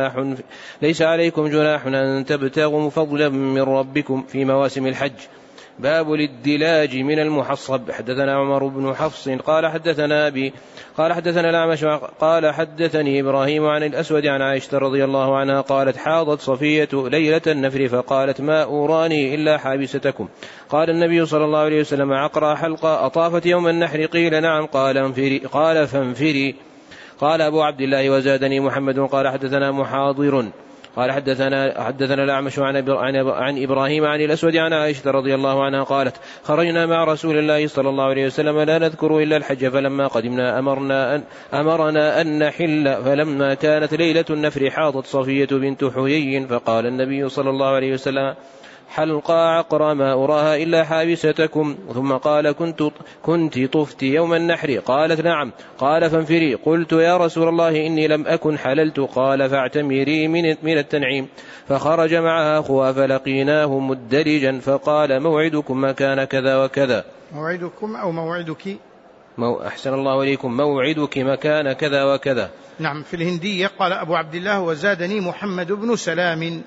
عليكم جناح أن تبتغوا فضلا من ربكم في مواسم الحج. باب الادلاج من المحصب. حدثنا عمر بن حفص قال حدثنا أبي قال حدثنا الأعمش قال حدثني إبراهيم عن الأسود عن عائشة رضي الله عنها قالت حاضت صفية ليلة النفر فقالت ما أوراني إلا حابستكم. قال النبي صلى الله عليه وسلم عقرى حلقة أطافت يوم النحر؟ قيل نعم. قال فانفري. قال أبو عبد الله وزادني محمد قال حدثنا محاضر قال حدثنا الأعمش عن إبراهيم عن الأسود عن عائشة رضي الله عنها قالت خرجنا مع رسول الله صلى الله عليه وسلم لا نذكر إلا الحج فلما قدمنا أمرنا أن نحل فلما كانت ليلة النفر حاضت صفية بنت حيي فقال النبي صلى الله عليه وسلم حلقى عقرى ما أراها إلا حابستكم. ثم قال كنت طفت يوم النحر؟ قالت نعم. قال فانفري. قلت يا رسول الله إني لم أكن حللت. قال فاعتمري من التنعيم. فخرج معها أخوها فلقيناه مدلجا فقال موعدكم مكان كذا وكذا. موعدكم أو موعدك؟ أحسن الله إليكم موعدك مكان كذا وكذا. نعم. في الهندية قال أبو عبد الله وزادني محمد بن سلام.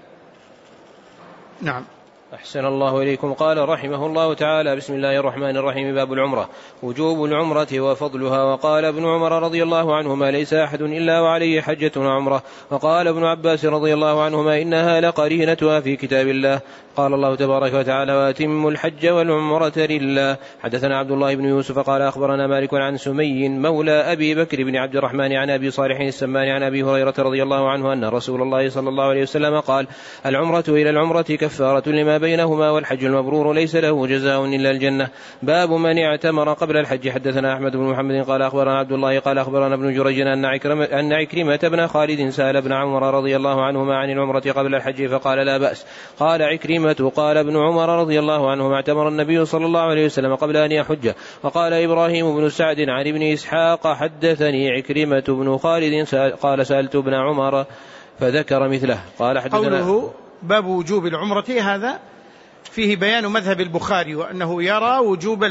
نعم. أحسن الله إليكم. قال رحمه الله تعالى بسم الله الرحمن الرحيم. باب العمرة وجوب العمرة وفضلها. وقال ابن عمر رضي الله عنهما ليس أحد إلا وعليه حجة وعمرة. وقال ابن عباس رضي الله عنهما إنها لقرينتها في كتاب الله. قال الله تبارك وتعالى وأتموا الحج والعمرة لله. حدثنا عبد الله بن يوسف قال أخبرنا مالك عن سمي مولى أبي بكر بن عبد الرحمن عن أبي صالح السمان عن أبي هريرة رضي الله عنه أن رسول الله صلى الله عليه وسلم قال العمرة إلى العمرة كفارة لما بينهما والحج المبرور ليس له جزاء إلا الجنة. باب من اعتمر قبل الحج. حدثنا أحمد بن محمد قال أخبرنا عبد الله قال أخبرنا ابن جريج أن عكرمة بن خالد سأل ابن عمر رضي الله عنهما عن العمرة قبل الحج فقال لا بأس. قال عكرمة قال ابن عمر رضي الله عنهما اعتمر النبي صلى الله عليه وسلم قبل أن يحج. وقال إبراهيم بن سعد عن ابن إسحاق حدثني عكرمة بن خالد قال سألت ابن عمر فذكر مثله. قال حدثنا قوله باب وجوب العمرة هذا فيه بيان مذهب البخاري وأنه يرى وجوب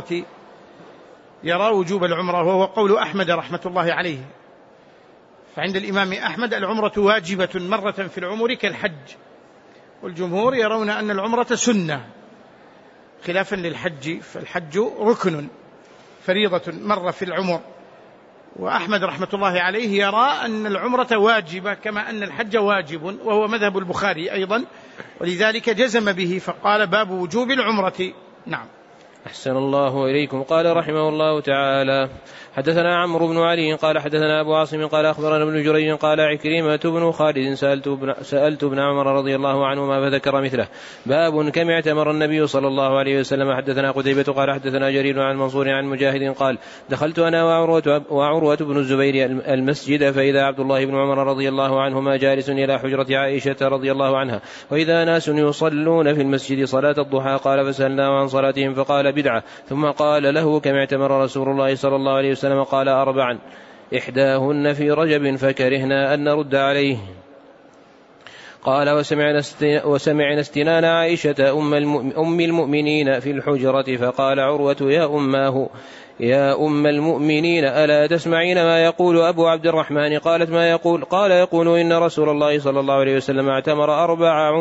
العمرة وهو قول أحمد رحمة الله عليه. فعند الإمام أحمد العمرة واجبة مرة في العمر كالحج، والجمهور يرون أن العمرة سنة خلافا للحج، فالحج ركن فريضة مرة في العمر. وأحمد رحمة الله عليه يرى أن العمرة واجبة كما أن الحج واجب، وهو مذهب البخاري أيضا، ولذلك جزم به فقال باب وجوب العمرة. نعم. أحسن الله إليكم. قال رحمه الله تعالى حدثنا عمرو بن علي قال حدثنا أبو عاصم قال أخبرنا ابن جريج قال عكرمة بن خالد سألت ابن عمر رضي الله عنهما فذكر مثله. باب كم اعتمر النبي صلى الله عليه وسلم. حدثنا قتيبة قال حدثنا جرير عن منصور عن مجاهد قال دخلت أنا وعروة بن الزبير المسجد فإذا عبد الله بن عمر رضي الله عنهما جالس إلى حجرة عائشة رضي الله عنها وإذا ناس يصلون في المسجد صلاة الضحى. قال فسألناه عن صلاتهم فقال بدعة. ثم قال له كم اعتمر رسول الله صلى الله عليه وسلم. قال 4 إحداهن في رجب فكرهنا أن نرد عليه. قال وسمعنا استنان عائشة أم المؤمنين في الحجرة فقال عروة يا أم المؤمنين ألا تسمعين ما يقول أبو عبد الرحمن؟ قالت ما يقول؟ قال يقول إن رسول الله صلى الله عليه وسلم اعتمر 4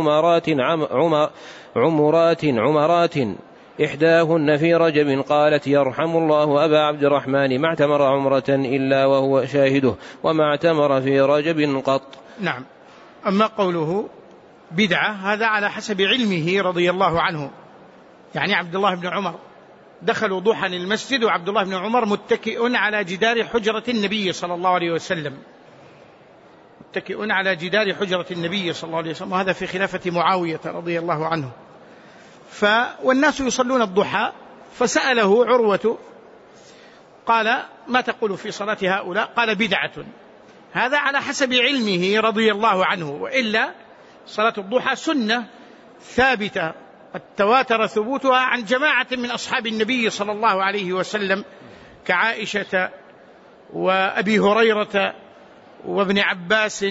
عمرات إحداهن في رجب. قالت يرحم الله أبا عبد الرحمن ما اعتمر عمرة إلا وهو شاهده وما اعتمر في رجب قط. نعم. أما قوله بدعة هذا على حسب علمه رضي الله عنه، يعني عبد الله بن عمر دخلوا ضحى المسجد وعبد الله بن عمر متكئ على جدار حجرة النبي صلى الله عليه وسلم، متكئ على جدار حجرة النبي صلى الله عليه وسلم، وهذا في خلافة معاوية رضي الله عنه. والناس يصلون الضحى فسأله عروة قال ما تقول في صلاة هؤلاء؟ قال بدعة. هذا على حسب علمه رضي الله عنه، وإلا صلاة الضحى سنة ثابتة قد تواتر ثبوتها عن جماعة من أصحاب النبي صلى الله عليه وسلم كعائشة وأبي هريرة وابن عباس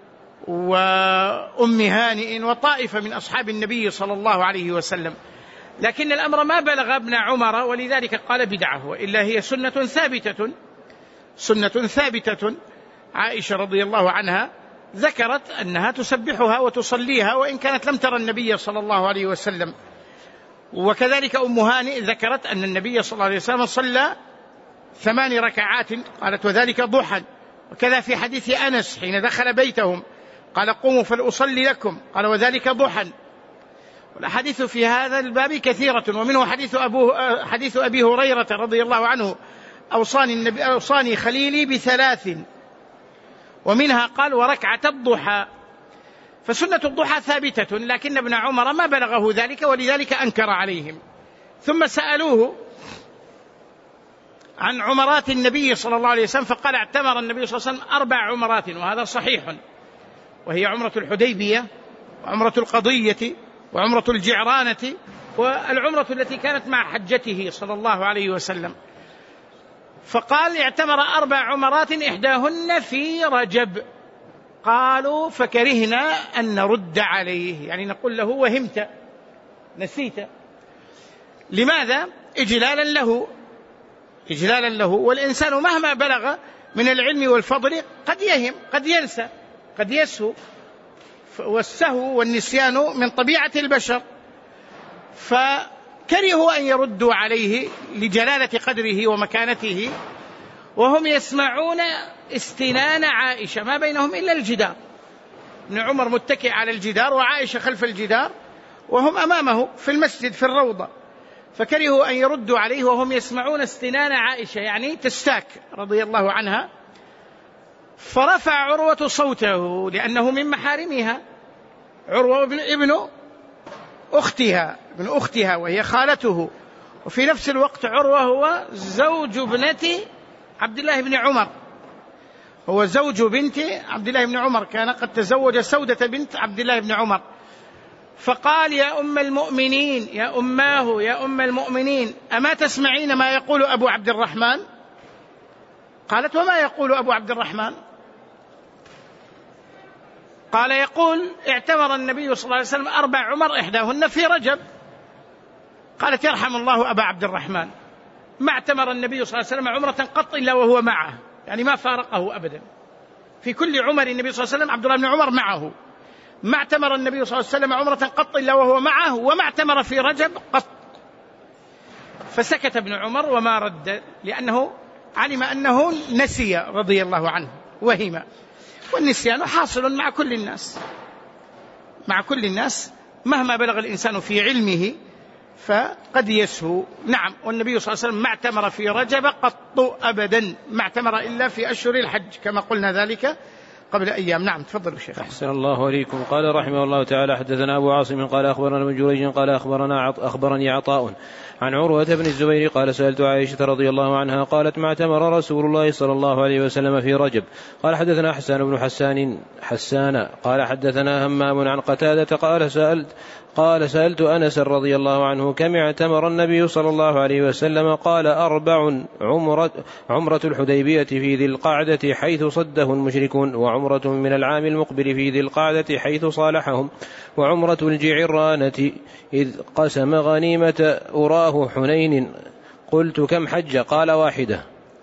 وأم هانئ وطائفة من أصحاب النبي صلى الله عليه وسلم، لكن الأمر ما بلغ ابن عمر ولذلك قال بدعة، وإلا هي سنة ثابتة. عائشة رضي الله عنها ذكرت أنها تسبحها وتصليها وإن كانت لم ترى النبي صلى الله عليه وسلم، وكذلك أم هانئ ذكرت أن النبي صلى الله عليه وسلم صلى 8 ركعات، قالت وذلك ضحى. وكذا في حديث أنس حين دخل بيتهم قال قوموا فلأصلي لكم، قال وذلك ضحى. والأحاديث في هذا الباب كثيرة، ومنه حديث أبي هريرة رضي الله عنه أوصاني خليلي ب3، ومنها قال وركعة الضحى. فسنة الضحى ثابتة، لكن ابن عمر ما بلغه ذلك ولذلك أنكر عليهم. ثم سألوه عن عمرات النبي صلى الله عليه وسلم فقال اعتمر النبي صلى الله عليه وسلم 4 عمرات، وهذا صحيح، وهي عمرة الحديبية وعمرة القضية وعمرة الجعرانة والعمرة التي كانت مع حجته صلى الله عليه وسلم. فقال اعتمر 4 عمرات إحداهن في رجب. قالوا فكرهنا أن نرد عليه، يعني نقول له وهمت نسيت. لماذا؟ إجلالا له. والإنسان مهما بلغ من العلم والفضل قد يهم، قد ينسى، قد يسهو، والسهو والنسيان من طبيعة البشر. فكرهوا أن يردوا عليه لجلالة قدره ومكانته، وهم يسمعون استنان عائشة، ما بينهم إلا الجدار، ابن عمر متكئ على الجدار وعائشة خلف الجدار وهم أمامه في المسجد في الروضة. فكرهوا أن يردوا عليه وهم يسمعون استنان عائشة، يعني تستاك رضي الله عنها. فرفع عروة صوته لأنه من محارمها، عروة ابن أختها وهي خالته، وفي نفس الوقت عروة هو زوج ابنة عبد الله بن عمر، هو زوج بنت عبد الله بن عمر، كان قد تزوج سودة بنت عبد الله بن عمر. فقال يا أم المؤمنين، يا أماه، يا أم المؤمنين، أما تسمعين ما يقول أبو عبد الرحمن؟ قالت وما يقول أبو عبد الرحمن؟ قال يقول اعتمر النبي صلى الله عليه وسلم 4 عمر إحداهن في رجب. قالت يرحم الله أبا عبد الرحمن، ما اعتمر النبي صلى الله عليه وسلم عمرة قط إلا وهو معه، يعني ما فارقه أبدا، في كل عمر النبي صلى الله عليه وسلم عبد الله بن عمر معه. ما اعتمر النبي صلى الله عليه وسلم عمرة قط إلا وهو معه، وما اعتمر في رجب قط. فسكت ابن عمر وما رد، لأنه علم أنه نسي رضي الله عنه وهم، والنسيان حاصل مع كل الناس مهما بلغ الإنسان في علمه فقد يسهو. نعم، والنبي صلى الله عليه وسلم ما اعتمر في رجب قط أبدا، ما اعتمر إلا في أشهر الحج كما قلنا ذلك قبل أيام. نعم تفضلوا شيخ. أحسن الله إليكم. قال رحمه الله تعالى حدثنا أبو عاصم قال أخبرنا ابن جريج قال أخبرني عطاء عن عروة بن الزبير قال سألت عائشة رضي الله عنها قالت ما اعتمر رسول الله صلى الله عليه وسلم في رجب. قال حدثنا حسان بن حسان قال حدثنا همام عن قتادة قال سألت أنس رضي الله عنه كم اعتمر النبي صلى الله عليه وسلم؟ قال 4 عمرة الحديبية في ذي القعدة حيث صده المشركون، وعمرة من العام المقبل في ذي القعدة حيث صالحهم، وعمرة الجعرانة إذ قسم غنيمة أراه حنين. قلت كم حج؟ قال 1.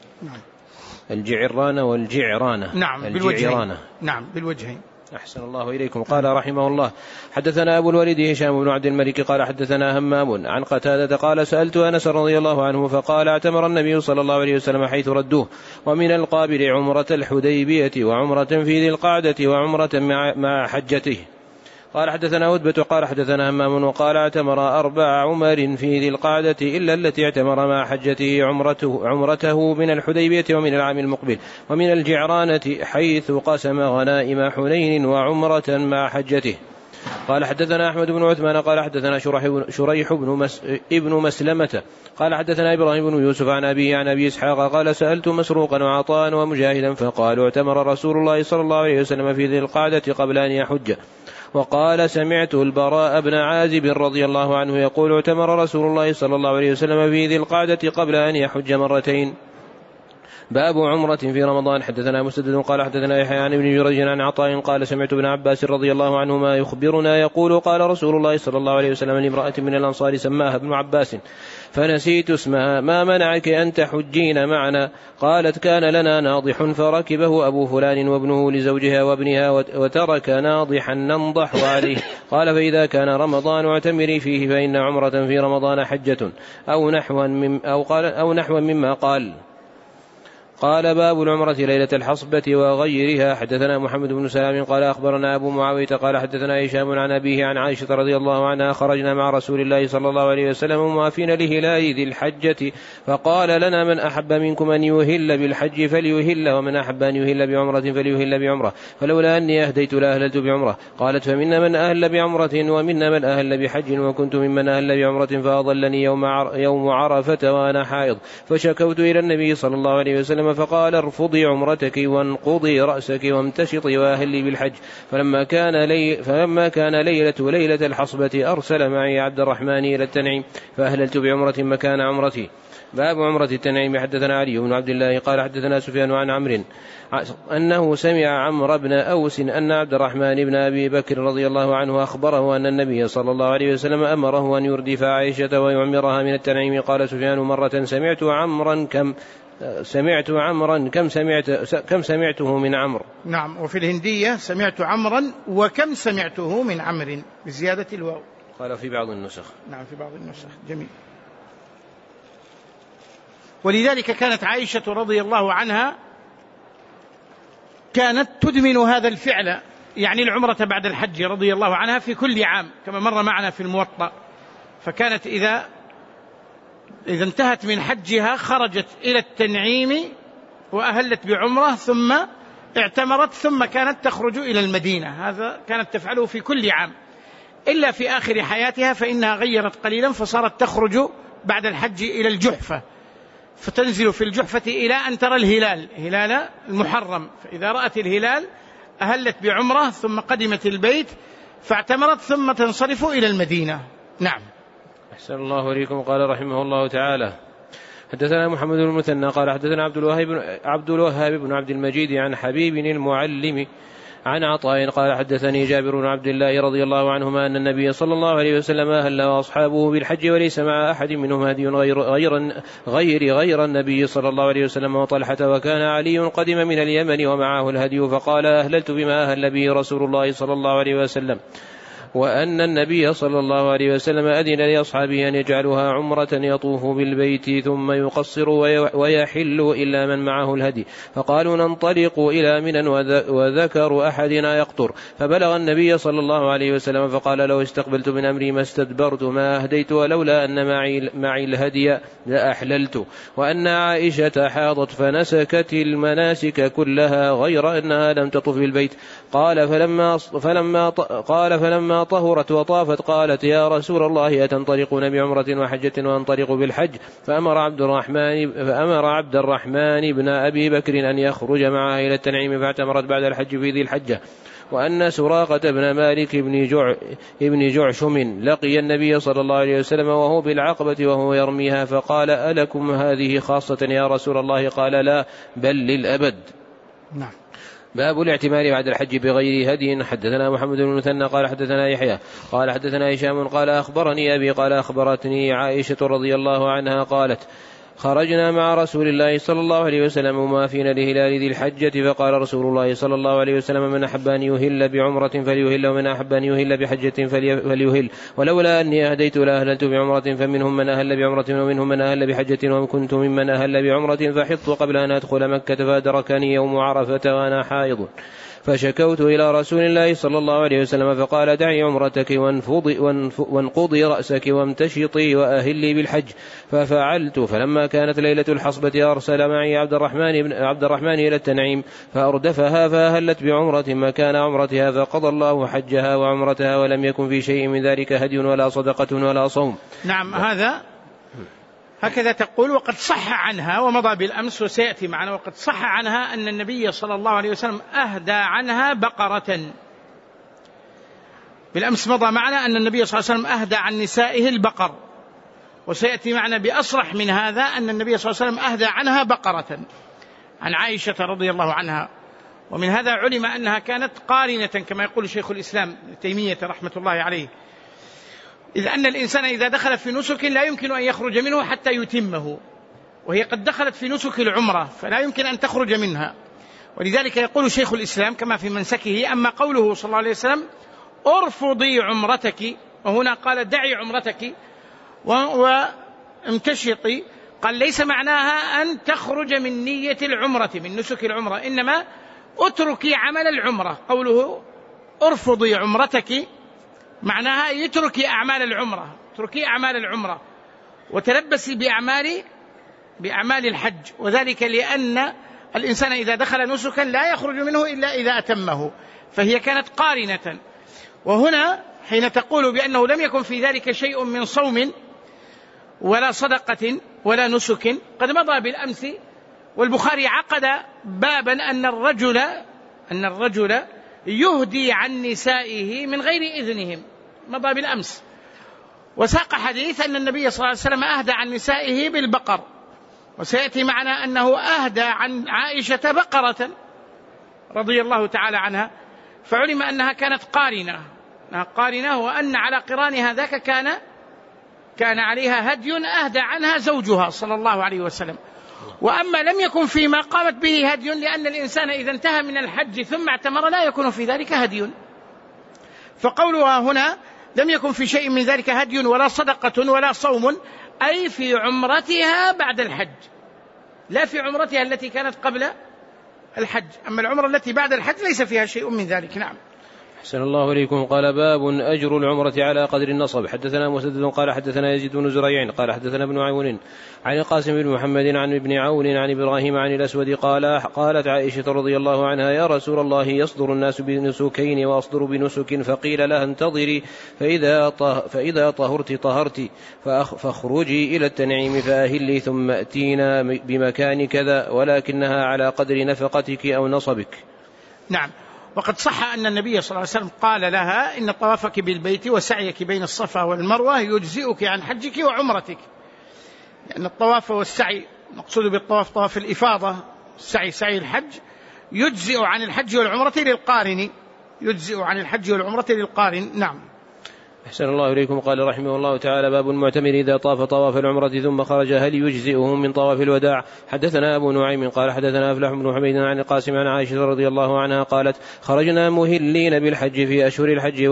الجعرانة والجعرانة. نعم بالوجهين. أحسن الله إليكم. قال رحمه الله حدثنا أبو الوليد هشام بن عبد الملك قال حدثنا همام عن قتادة قال سألت أنس رضي الله عنه فقال اعتمر النبي صلى الله عليه وسلم حيث ردوه، ومن القابل عمرة الحديبية وعمرة في ذي القعدة وعمرة مع حجته. قال حدثنا هدبة قال حدثنا همام وقال اعتمر 4 عمر في ذي القعدة إلا التي اعتمر مع حجته عمرته من الحديبية ومن العام المقبل، ومن الجعرانة حيث قسم غنائم حنين وعمرة مع حجته. قال حدثنا أحمد بن عثمان قال حدثنا شريح ابن مسلمة قال حدثنا إبراهيم بن يوسف عن أبي إسحاق قال سألت مسروقا وعطاء ومجاهدا فقالوا اعتمر رسول الله صلى الله عليه وسلم في ذي القعدة قبل أن يحج. وقال سمعت البراء بن عازب رضي الله عنه يقول اعتمر رسول الله صلى الله عليه وسلم في ذي القعدة قبل أن يحج 2. باب عمرة في رمضان. حدثنا مسدد قال حدثنا يحيى عن ابن جريج عن عطاء قال سمعت ابن عباس رضي الله عنهما يخبرنا يقول قال رسول الله صلى الله عليه وسلم لامرأة من الأنصار سماها ابن عباس فنسيت اسمها، ما منعك أن تحجين معنا؟ قالت: كان لنا ناضح فركبه أبو فلان وابنه لزوجها وابنها وترك ناضحا ننضح عليه. قال: فإذا كان رمضان اعتمري فيه، فإن عمرة في رمضان حجة، أو نحو مما قال. قال: باب العمرة ليلة الحصبة وغيرها. حدثنا محمد بن سلام قال أخبرنا أبو معاوية قال حدثنا هشام عن أبيه عن عائشة رضي الله عنها: خرجنا مع رسول الله صلى الله عليه وسلم موافين لهلال ذي الحجة، فقال لنا: من أحب منكم أن يهل بالحج فليهل، ومن أحب أن يهل بعمرة فليهل بعمرة، فلولا أني أهديت لأهللت بعمرة. قالت: فمنا من أهل بعمرة ومنا من أهل بحج، وكنت ممن أهل بعمرة فأضلني يوم عرفة وأنا حائض، فشكوت إلى النبي صلى الله عليه وسلم فقال: ارفضي عمرتك وانقضي رأسك وامتشطي وأهلي بالحج. فلما كان ليلة الحصبة أرسل معي عبد الرحمن إلى التنعيم فأهللت بعمرة مكان عمرتي. باب عمرة التنعيم. حدثنا علي بن عبد الله قال حدثنا سفيان عن عمرو أنه سمع عمرو بن أوس أن عبد الرحمن بن أبي بكر رضي الله عنه أخبره أن النبي صلى الله عليه وسلم أمره أن يردف عائشة ويعمرها من التنعيم. قال سفيان: مرة سمعت عمرا كم سمعته من عمرو. نعم. وفي الهندية سمعت عمرا وكم سمعته من عمرو بزيادة الواو. قال في بعض النسخ. نعم في بعض النسخ. جميل. ولذلك كانت عائشة رضي الله عنها كانت تدمن هذا الفعل، يعني العمرة بعد الحج رضي الله عنها في كل عام كما مر معنا في الموطأ. فكانت إذا انتهت من حجها خرجت إلى التنعيم وأهلت بعمرة ثم اعتمرت ثم كانت تخرج إلى المدينة. هذا كانت تفعله في كل عام إلا في آخر حياتها، فإنها غيرت قليلا فصارت تخرج بعد الحج إلى الجحفة، فتنزل في الجحفة إلى أن ترى هلال المحرم، فإذا رأت الهلال أهلت بعمرة ثم قدمت البيت فاعتمرت ثم تنصرف إلى المدينة. نعم. أحسن الله إليكم. قال رحمه الله تعالى: حدثنا محمد بن المثنى قال حدثنا عبد الوهاب بن عبد المجيد عن حبيب المعلم عن عطاء قال حدثني جابر بن عبد الله رضي الله عنهما أن النبي صلى الله عليه وسلم أهل وأصحابه بالحج وليس مع أحد منهم هدي غير النبي صلى الله عليه وسلم وطلحة، وكان علي قدم من اليمن ومعه الهدي، فقال: أهللت بما أهل به رسول الله صلى الله عليه وسلم، وأن النبي صلى الله عليه وسلم أذن لأصحابه أن يجعلوها عمرة يطوف بالبيت ثم يقصر ويحل إلا من معه الهدي. فقالوا: ننطلق إلى منى وذكر أحدنا يقطر. فبلغ النبي صلى الله عليه وسلم فقال: لو استقبلت من أمري ما استدبرت ما أهديت، ولولا أن معي الهدي لأحللت. وأن عائشة حاضت فنسكت المناسك كلها غير أنها لم تطف بالبيت. قال فلما طهرت وطافت قالت: يا رسول الله أتنطلقون بعمرة وحجة وأنطلق بالحج؟ فأمر عبد الرحمن بن أبي بكر أن يخرج معها إلى التنعيم فاعتمرت بعد الحج في ذي الحجة. وأن سراقة بن مالك بن جعشم لقي النبي صلى الله عليه وسلم وهو بالعقبة وهو يرميها، فقال: ألكم هذه خاصة يا رسول الله؟ قال: لا، بل للأبد. نعم. باب الاعتمار بعد الحج بغير هدي. حدثنا محمد بن المثنى قال حدثنا يحيى قال حدثنا هشام قال أخبرني أبي قال أخبرتني عائشة رضي الله عنها قالت: خرجنا مع رسول الله صلى الله عليه وسلم موافين لهلال ذي الحجة، فقال رسول الله صلى الله عليه وسلم: من أحب أن يهل بعمرة فليهل، ومن أحب أن يهل بحجة فليهل، ولولا أني أهديت لأهللت بعمرة، فمنهم من أهل بعمرة ومنهم من أهل بحجة، وكنت ممن أهل بعمرة فحطت قبل أن أدخل مكة فأدركني يوم عرفة وأنا حائض، فشكوت إلى رسول الله صلى الله عليه وسلم فقال: دعي عمرتك وانقضي رأسك وامتشطي وأهلي بالحج. ففعلت. فلما كانت ليلة الحصبة أرسل معي عبد الرحمن إلى التنعيم فأردفها فأهلت بعمرة مكان عمرتها، فقضى الله حجها وعمرتها، ولم يكن في شيء من ذلك هدي ولا صدقة ولا صوم. نعم. هكذا تقول. وقد صح عنها ومضى بالأمس وسيأتي معنا، وقد صح عنها أن النبي صلى الله عليه وسلم أهدى عنها بقرة. بالأمس مضى معنا أن النبي صلى الله عليه وسلم أهدى عن نسائه البقر، وسيأتي معنا بأصرح من هذا أن النبي صلى الله عليه وسلم أهدى عنها بقرة عن عائشة رضي الله عنها. ومن هذا علم أنها كانت قارنة كما يقول شيخ الإسلام تيمية رحمة الله عليه. إذ أن الإنسان إذا دخل في نسك لا يمكن أن يخرج منه حتى يتمه، وهي قد دخلت في نسك العمرة فلا يمكن أن تخرج منها. ولذلك يقول شيخ الإسلام كما في منسكه: أما قوله صلى الله عليه وسلم ارفضي عمرتك، وهنا قال دعي عمرتك وامتشطي، قال ليس معناها أن تخرج من نية العمرة من نسك العمرة، إنما اتركي عمل العمرة. قوله ارفضي عمرتك معناها يتركي أعمال العمرة، تركي أعمال العمرة وتلبسي بأعمال الحج، وذلك لأن الإنسان إذا دخل نسكا لا يخرج منه إلا إذا أتمه، فهي كانت قارنة. وهنا حين تقول بأنه لم يكن في ذلك شيء من صوم ولا صدقة ولا نسك، قد مضى بالأمس، والبخاري عقد بابا أن الرجل يهدي عن نسائه من غير إذنهم، مضى بالأمس، وساق حديث أن النبي صلى الله عليه وسلم أهدى عن نسائه بالبقر، وسيأتي معنا أنه أهدى عن عائشة بقرة رضي الله تعالى عنها، فعلم أنها كانت قارنة، وأن على قرانها ذاك كان عليها هدي أهدى عنها زوجها صلى الله عليه وسلم. وأما لم يكن فيما قامت به هدي، لأن الإنسان إذا انتهى من الحج ثم اعتمر لا يكون في ذلك هدي، فقولها هنا لم يكن في شيء من ذلك هدي ولا صدقة ولا صوم، أي في عمرتها بعد الحج، لا في عمرتها التي كانت قبل الحج. أما العمرة التي بعد الحج ليس فيها شيء من ذلك. نعم. أحسن الله إليكم. قال: باب أجر العمرة على قدر النصب. حدثنا مسدد قال حدثنا يزيد بن زريع قال حدثنا ابن عون عن القاسم بن محمد عن ابن عون عن إبراهيم عن الأسود قالت عائشة رضي الله عنها: يا رسول الله، يصدر الناس بنسكين وأصدر بنسك، فقيل لها: انتظري فإذا طهرت فاخرجي إلى التنعيم فأهلي ثم أتينا بمكان كذا، ولكنها على قدر نفقتك أو نصبك. نعم. وقد صح أن النبي صلى الله عليه وسلم قال لها: إن طوافك بالبيت وسعيك بين الصفا والمروة يجزئك عن حجك وعمرتك، لأن الطواف والسعي نقصد بالطواف طواف الإفاضة، السعي سعي الحج، يجزئ عن الحج والعمرة للقارن. نعم. أحسن الله إليكم. قال رحمه الله تعالى: باب المعتمر إذا طاف طواف العمرة ثم خرج هل يجزئه من طواف الوداع؟ حدثنا أبو نعيم قال حدثنا أفلح بن حميد عن القاسم عن عائشة رضي الله عنها قالت: خرجنا مهلين بالحج في أشهر الحج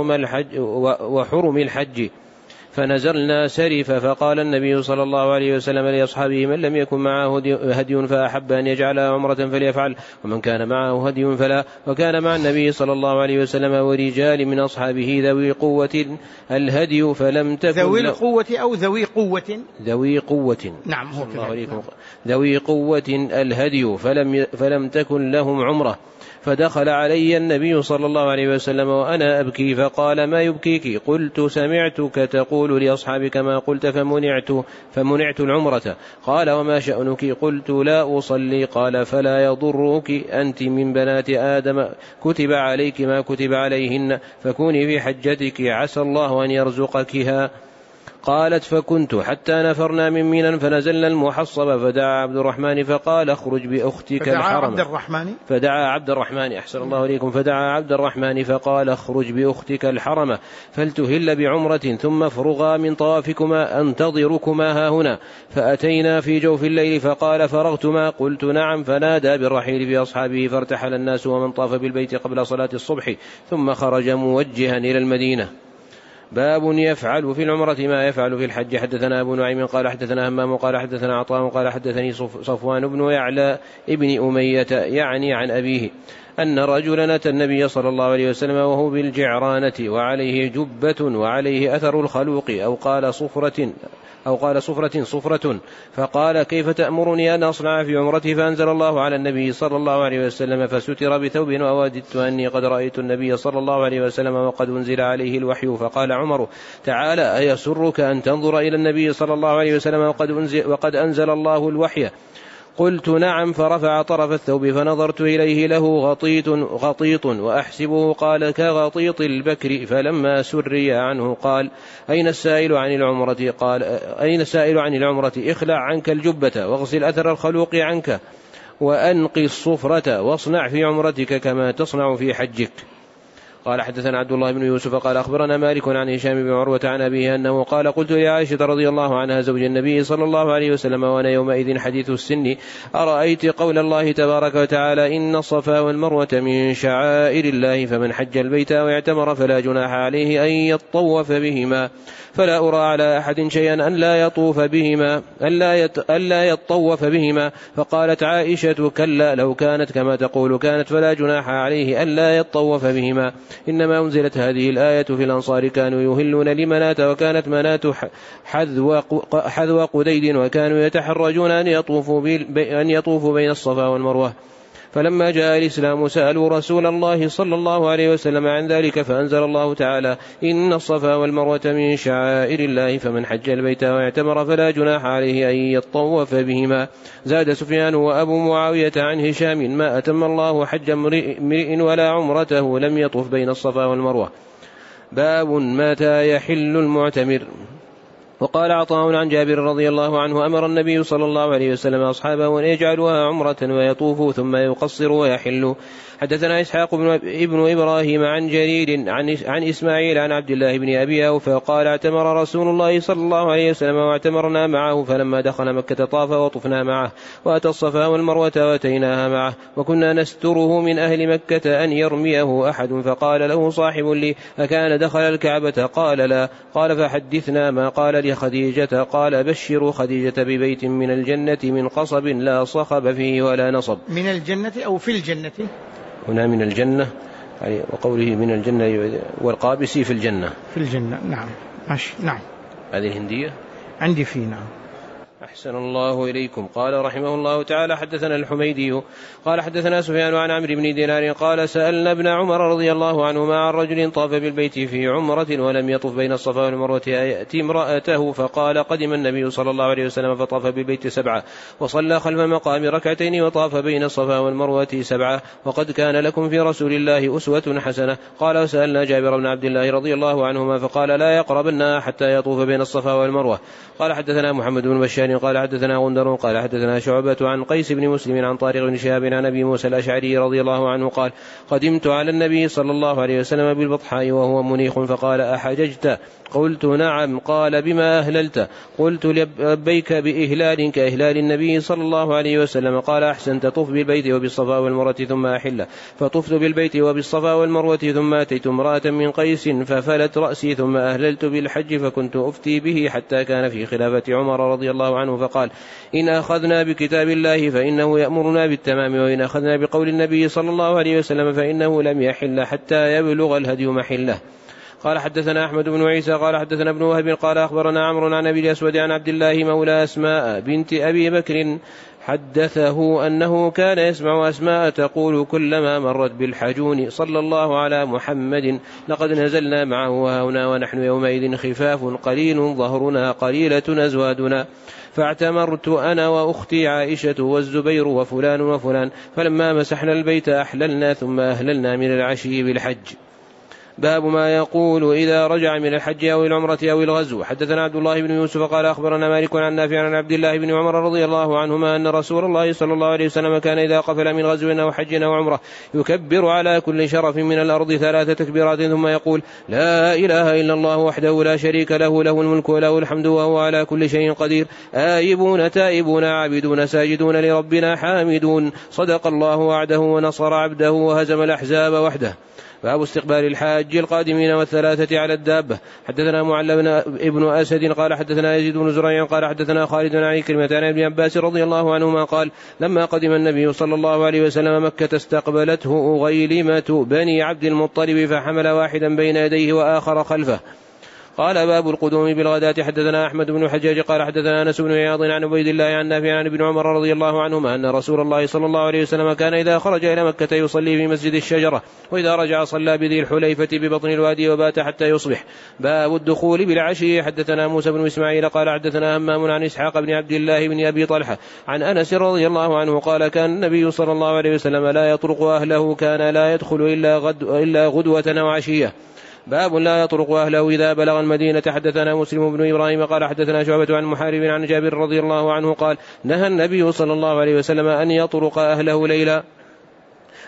وحرم الحج، فنزلنا سرف، فقال النبي صلى الله عليه وسلم لأصحابه: من لم يكن معه هدي فأحب أن يجعل عمرة فليفعل، ومن كان معه هدي فلا. وكان مع النبي صلى الله عليه وسلم ورجال من أصحابه ذوي قوة الهدي فلم تكن ذوي القوة أو ذوي قوة؟ ذوي قوة. نعم. ذوي قوة الهدي فلم تكن لهم عمرة. فدخل علي النبي صلى الله عليه وسلم وأنا أبكي، فقال: ما يبكيك؟ قلت: سمعتك تقول لأصحابك ما قلت فمنعت العمرة. قال: وما شأنك؟ قلت: لا أصلي. قال: فلا يضرك، أنت من بنات آدم، كتب عليك ما كتب عليهن، فكوني في حجتك عسى الله أن يرزقكها. قالت: فكنت حتى نفرنا من منى فنزلنا المحصب، فدعا عبد الرحمن فقال: اخرج بأختك الحرم. فدعا عبد الرحمن أحسن الله إليكم. فدعا عبد الرحمن فقال: اخرج بأختك الحرم فلتهل بعمرة ثم افرغا من طوافكما أنتظركما هاهنا. فأتينا في جوف الليل فقال: فرغتما؟ قلت: نعم. فنادى بالرحيل في أصحابه فارتحل الناس ومن طاف بالبيت قبل صلاة الصبح ثم خرج موجها إلى المدينة. باب يفعل في العمرة ما يفعل في الحج. حدثنا أبو نعيم قال حدثنا همام قال حدثنا عطاء قال حدثني صفوان بن يعلى ابن أمية يعني عن أبيه أن رجلا أتى النبي صلى الله عليه وسلم وهو بالجعرانة وعليه جبة وعليه أثر الخلوق أو قال صفرة، فقال: كيف تأمرني أن أصنع في عمرتي؟ فأنزل الله على النبي صلى الله عليه وسلم فستر بثوب، ووددت أني قد رأيت النبي صلى الله عليه وسلم وقد أنزل عليه الوحي. فقال عمر: تعالى، أيسرك أن تنظر إلى النبي صلى الله عليه وسلم وقد أنزل الله الوحي؟ قلت: نعم. فرفع طرف الثوب فنظرت إليه له غطيط وأحسبه قال كغطيط البكر، فلما سري عنه قال: أين السائل عن العمرة؟ قال: أين السائل عن العمرة؟ اخلع عنك الجبة واغسل أثر الخلوق عنك وأنقي الصفرة واصنع في عمرتك كما تصنع في حجك. قال حدثنا عبد الله بن يوسف قال أخبرنا مالك عن هشام بن عروة عن أبيه أنه قال قلت لعائشة رضي الله عنها زوج النبي صلى الله عليه وسلم وأنا يومئذ حديث السن أرأيت قول الله تبارك وتعالى إن الصفا والمروة من شعائر الله فمن حج البيت أو اعتمر فلا جناح عليه أن يطوف بهما فلا أرى على أحد شيئا أن لا يطوف بهما. فقالت عائشة كلا لو كانت كما تقول كانت فلا جناح عليه أن لا يطوف بهما. إنما أنزلت هذه الآية في الأنصار كانوا يهلون لمناة وكانت مناة حذو قديد وكانوا يتحرجون أن يطوفوا بين الصفا والمروة. فلما جاء الإسلام سألوا رسول الله صلى الله عليه وسلم عن ذلك فأنزل الله تعالى إن الصفا والمروة من شعائر الله فمن حج البيت واعتمر فلا جناح عليه أن يطوف بهما. زاد سفيان وأبو معاوية عن هشام ما أتم الله حج امرئ ولا عمرته لم يطف بين الصفا والمروة. باب متى يحل المعتمر. وقال عطاء عن جابر رضي الله عنه أمر النبي صلى الله عليه وسلم أصحابه أن يجعلوها عمرة ويطوفوا ثم يقصروا ويحلوا. حدثنا إسحاق ابن إبراهيم عن جرير عن إسماعيل عن عبد الله بن أبي أوفى قال اعتمر رسول الله صلى الله عليه وسلم واعتمرنا معه فلما دخل مكة طاف وطفنا معه وأتى الصفا والمروة وأتيناها معه وكنا نستره من أهل مكة أن يرميه أحد. فقال له صاحب لي أكان دخل الكعبة؟ قال لا. قال فحدثنا ما قال لخديجة. قال بشروا خديجة ببيت من الجنة من قصب لا صخب فيه ولا نصب. من الجنة أو في الجنة؟ هنا من الجنة وقوله من الجنة والقابسي في الجنة. في الجنة نعم ماشي نعم. هذه الهندية عندي في نعم. أحسن الله إليكم. قال رحمه الله تعالى حدثنا الحميدي قال حدثنا سفيان عن عمرو بن دينار قال سألنا ابن عمر رضي الله عنهما عن رجل طاف بالبيت في عمرة ولم يطف بين الصفا والمروة يأتي امرأته فقال قدم النبي صلى الله عليه وسلم فطاف بالبيت 7 وصلى خلف مقام 2 وطاف بين الصفا والمروة 7 وقد كان لكم في رسول الله أسوة حسنة. قال وسألنا جابر بن عبد الله رضي الله عنهما فقال لا يقربن حتى يطوف بين الصفا والمروة. قال حدثنا محمد بن بشار قال حدثنا غندر قال حدثنا شعبة عن قيس بن مسلم عن طارق بن شهاب عن أبي موسى الأشعري رضي الله عنه قال قدمت على النبي صلى الله عليه وسلم بالبطحاء وهو منيخ فقال أحججت؟ قلت نعم. قال بما أهللت؟ قلت لبيك بإهلال كإهلال النبي صلى الله عليه وسلم. قال أحسنت طف بالبيت وبالصفا والمروة ثم أحل. فطفت بالبيت وبالصفا والمروة ثم أتيت امرأة من قيس ففلت رأسي ثم أهللت بالحج فكنت أفتي به حتى كان في خلافة عمر رضي الله عنه فقال إن أخذنا بكتاب الله فإنه يأمرنا بالتمام وإن أخذنا بقول النبي صلى الله عليه وسلم فإنه لم يحل حتى يبلغ الهدي محله. قال حدثنا أحمد بن عيسى قال حدثنا ابن وهب قال أخبرنا عمرو عن أبي الأسود عن عبد الله مولى أسماء بنت أبي بكر حدثه أنه كان يسمع أسماء تقول كلما مرت بالحجون صلى الله على محمد لقد نزلنا معه هنا ونحن يومئذ خفاف قليل ظهرنا قليلة أزوادنا. فاعتمرت أنا وأختي عائشة والزبير وفلان وفلان فلما مسحنا البيت أحللنا ثم أهللنا من العشي بالحج. باب ما يقول إذا رجع من الحج أو العمرة أو الغزو. حدثنا عبد الله بن يوسف قال أخبرنا مالك عن نافع عن عبد الله بن عمر رضي الله عنهما أن رسول الله صلى الله عليه وسلم كان إذا قفل من غزو أو حج أو عمرة يكبر على كل شرف من الأرض 3 تكبيرات ثم يقول لا إله إلا الله وحده لا شريك له له الملك وله الحمد وهو على كل شيء قدير آيبون تائبون عابدون ساجدون لربنا حامدون صدق الله وعده ونصر عبده وهزم الأحزاب وحده. باب استقبال الحاج القادمين وال3 على الدابة. حدثنا معل ابن أسد قال حدثنا يزيد بن زريع قال حدثنا خالد عن كلمة عن ابن عباس رضي الله عنهما قال لما قدم النبي صلى الله عليه وسلم مكة استقبلته أغيلمة بني عبد المطلب فحمل واحدا بين يديه وآخر خلفه. قال باب القدوم بالغداة. حدثنا أحمد بن حجاج قال حدثنا أنس بن عياض عن عبيد الله عن نافع عن ابن عمر رضي الله عنهما أن رسول الله صلى الله عليه وسلم كان إذا خرج إلى مكة يصلي في مسجد الشجرة وإذا رجع صلى بذي الحليفة ببطن الوادي وبات حتى يصبح. باب الدخول بالعشي. حدثنا موسى بن إسماعيل قال حدثنا همام عن إسحاق بن عبد الله بن أبي طلحة عن أنس رضي الله عنه قال كان النبي صلى الله عليه وسلم لا يطرق أهله كان لا يدخل إلا غدوة أو عشية. باب لا يطرق أهله إذا بلغ المدينة. حدثنا مسلم بن إبراهيم قال حدثنا شعبة عن محارب عن جابر رضي الله عنه قال نهى النبي صلى الله عليه وسلم أن يطرق أهله ليلا.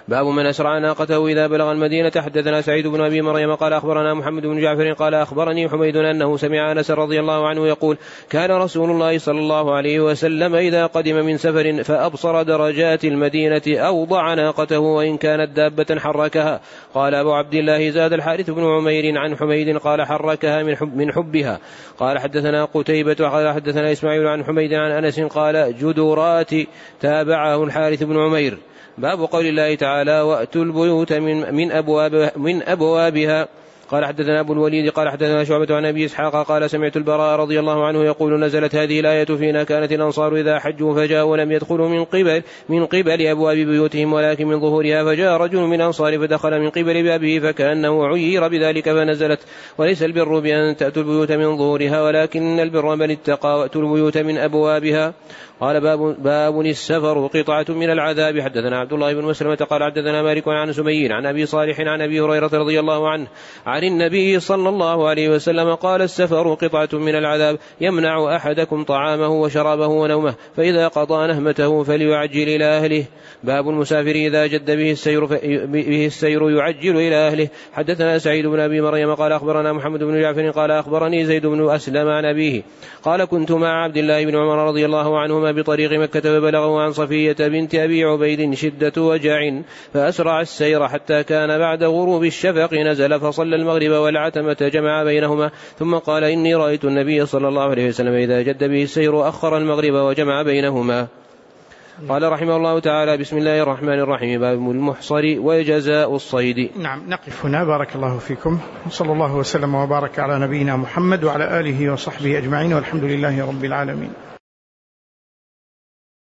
باب من أسرع ناقته إذا بلغ المدينة. حدثنا سعيد بن أبي مريم قال أخبرنا محمد بن جعفر قال أخبرني حميد أنه سمع أنس رضي الله عنه يقول كان رسول الله صلى الله عليه وسلم إذا قدم من سفر فأبصر درجات المدينة أوضع ناقته وإن كانت دابة حركها. قال أبو عبد الله زاد الحارث بن عمير عن حميد قال حركها من حبها. قال حدثنا قتيبة قال حدثنا إسماعيل عن حميد عن أنس قال جدرات تابعه الحارث بن عمير. باب قول الله تعالى وأتوا البيوت من أبوابها. قال حدثنا أبو الوليد قال حدثنا شعبة عن أبي إسحاق قال سمعت البراء رضي الله عنه يقول نزلت هذه الآية فينا كانت الأنصار إذا حجوا فجاءوا ولم يدخلوا من قبل أبواب بيوتهم ولكن من ظهورها فجاء رجل من الأنصار فدخل من قبل بابه فكأنه عير بذلك فنزلت وليس البر بأن تأتوا البيوت من ظهورها ولكن البر من اتقى وأتوا البيوت من أبوابها. قال باب السفر قطعة من العذاب. حدثنا عبد الله بن مسلمة قال حدثنا مالك عن سمير عن أبي صالح عن أبي هريرة رضي الله عنه عن النبي صلى الله عليه وسلم قال السفر قطعة من العذاب يمنع أحدكم طعامه وشرابه ونومه فإذا قضى نهمته فليعجل إلى أهله. باب المسافر إذا جد به السير يعجل إلى أهله. حدثنا سعيد بن أبي مريم قال أخبرنا محمد بن جعفر قال أخبرني زيد بن أسلم عن أبيه قال كنت مع عبد الله بن عمر رضي الله عنهما بطريق مكة فبلغه عن صفية بنت أبي عبيد شدة وجع فأسرع السير حتى كان بعد غروب الشفق نزل فصلى المغرب والعتمة جمع بينهما ثم قال إني رأيت النبي صلى الله عليه وسلم إذا جد به السير أخر المغرب وجمع بينهما. قال رحمه الله تعالى بسم الله الرحمن الرحيم. باب المحصر وجزاء الصيد. نعم نقف هنا بارك الله فيكم وصلى الله وسلم وبارك على نبينا محمد وعلى آله وصحبه أجمعين والحمد لله رب العالمين.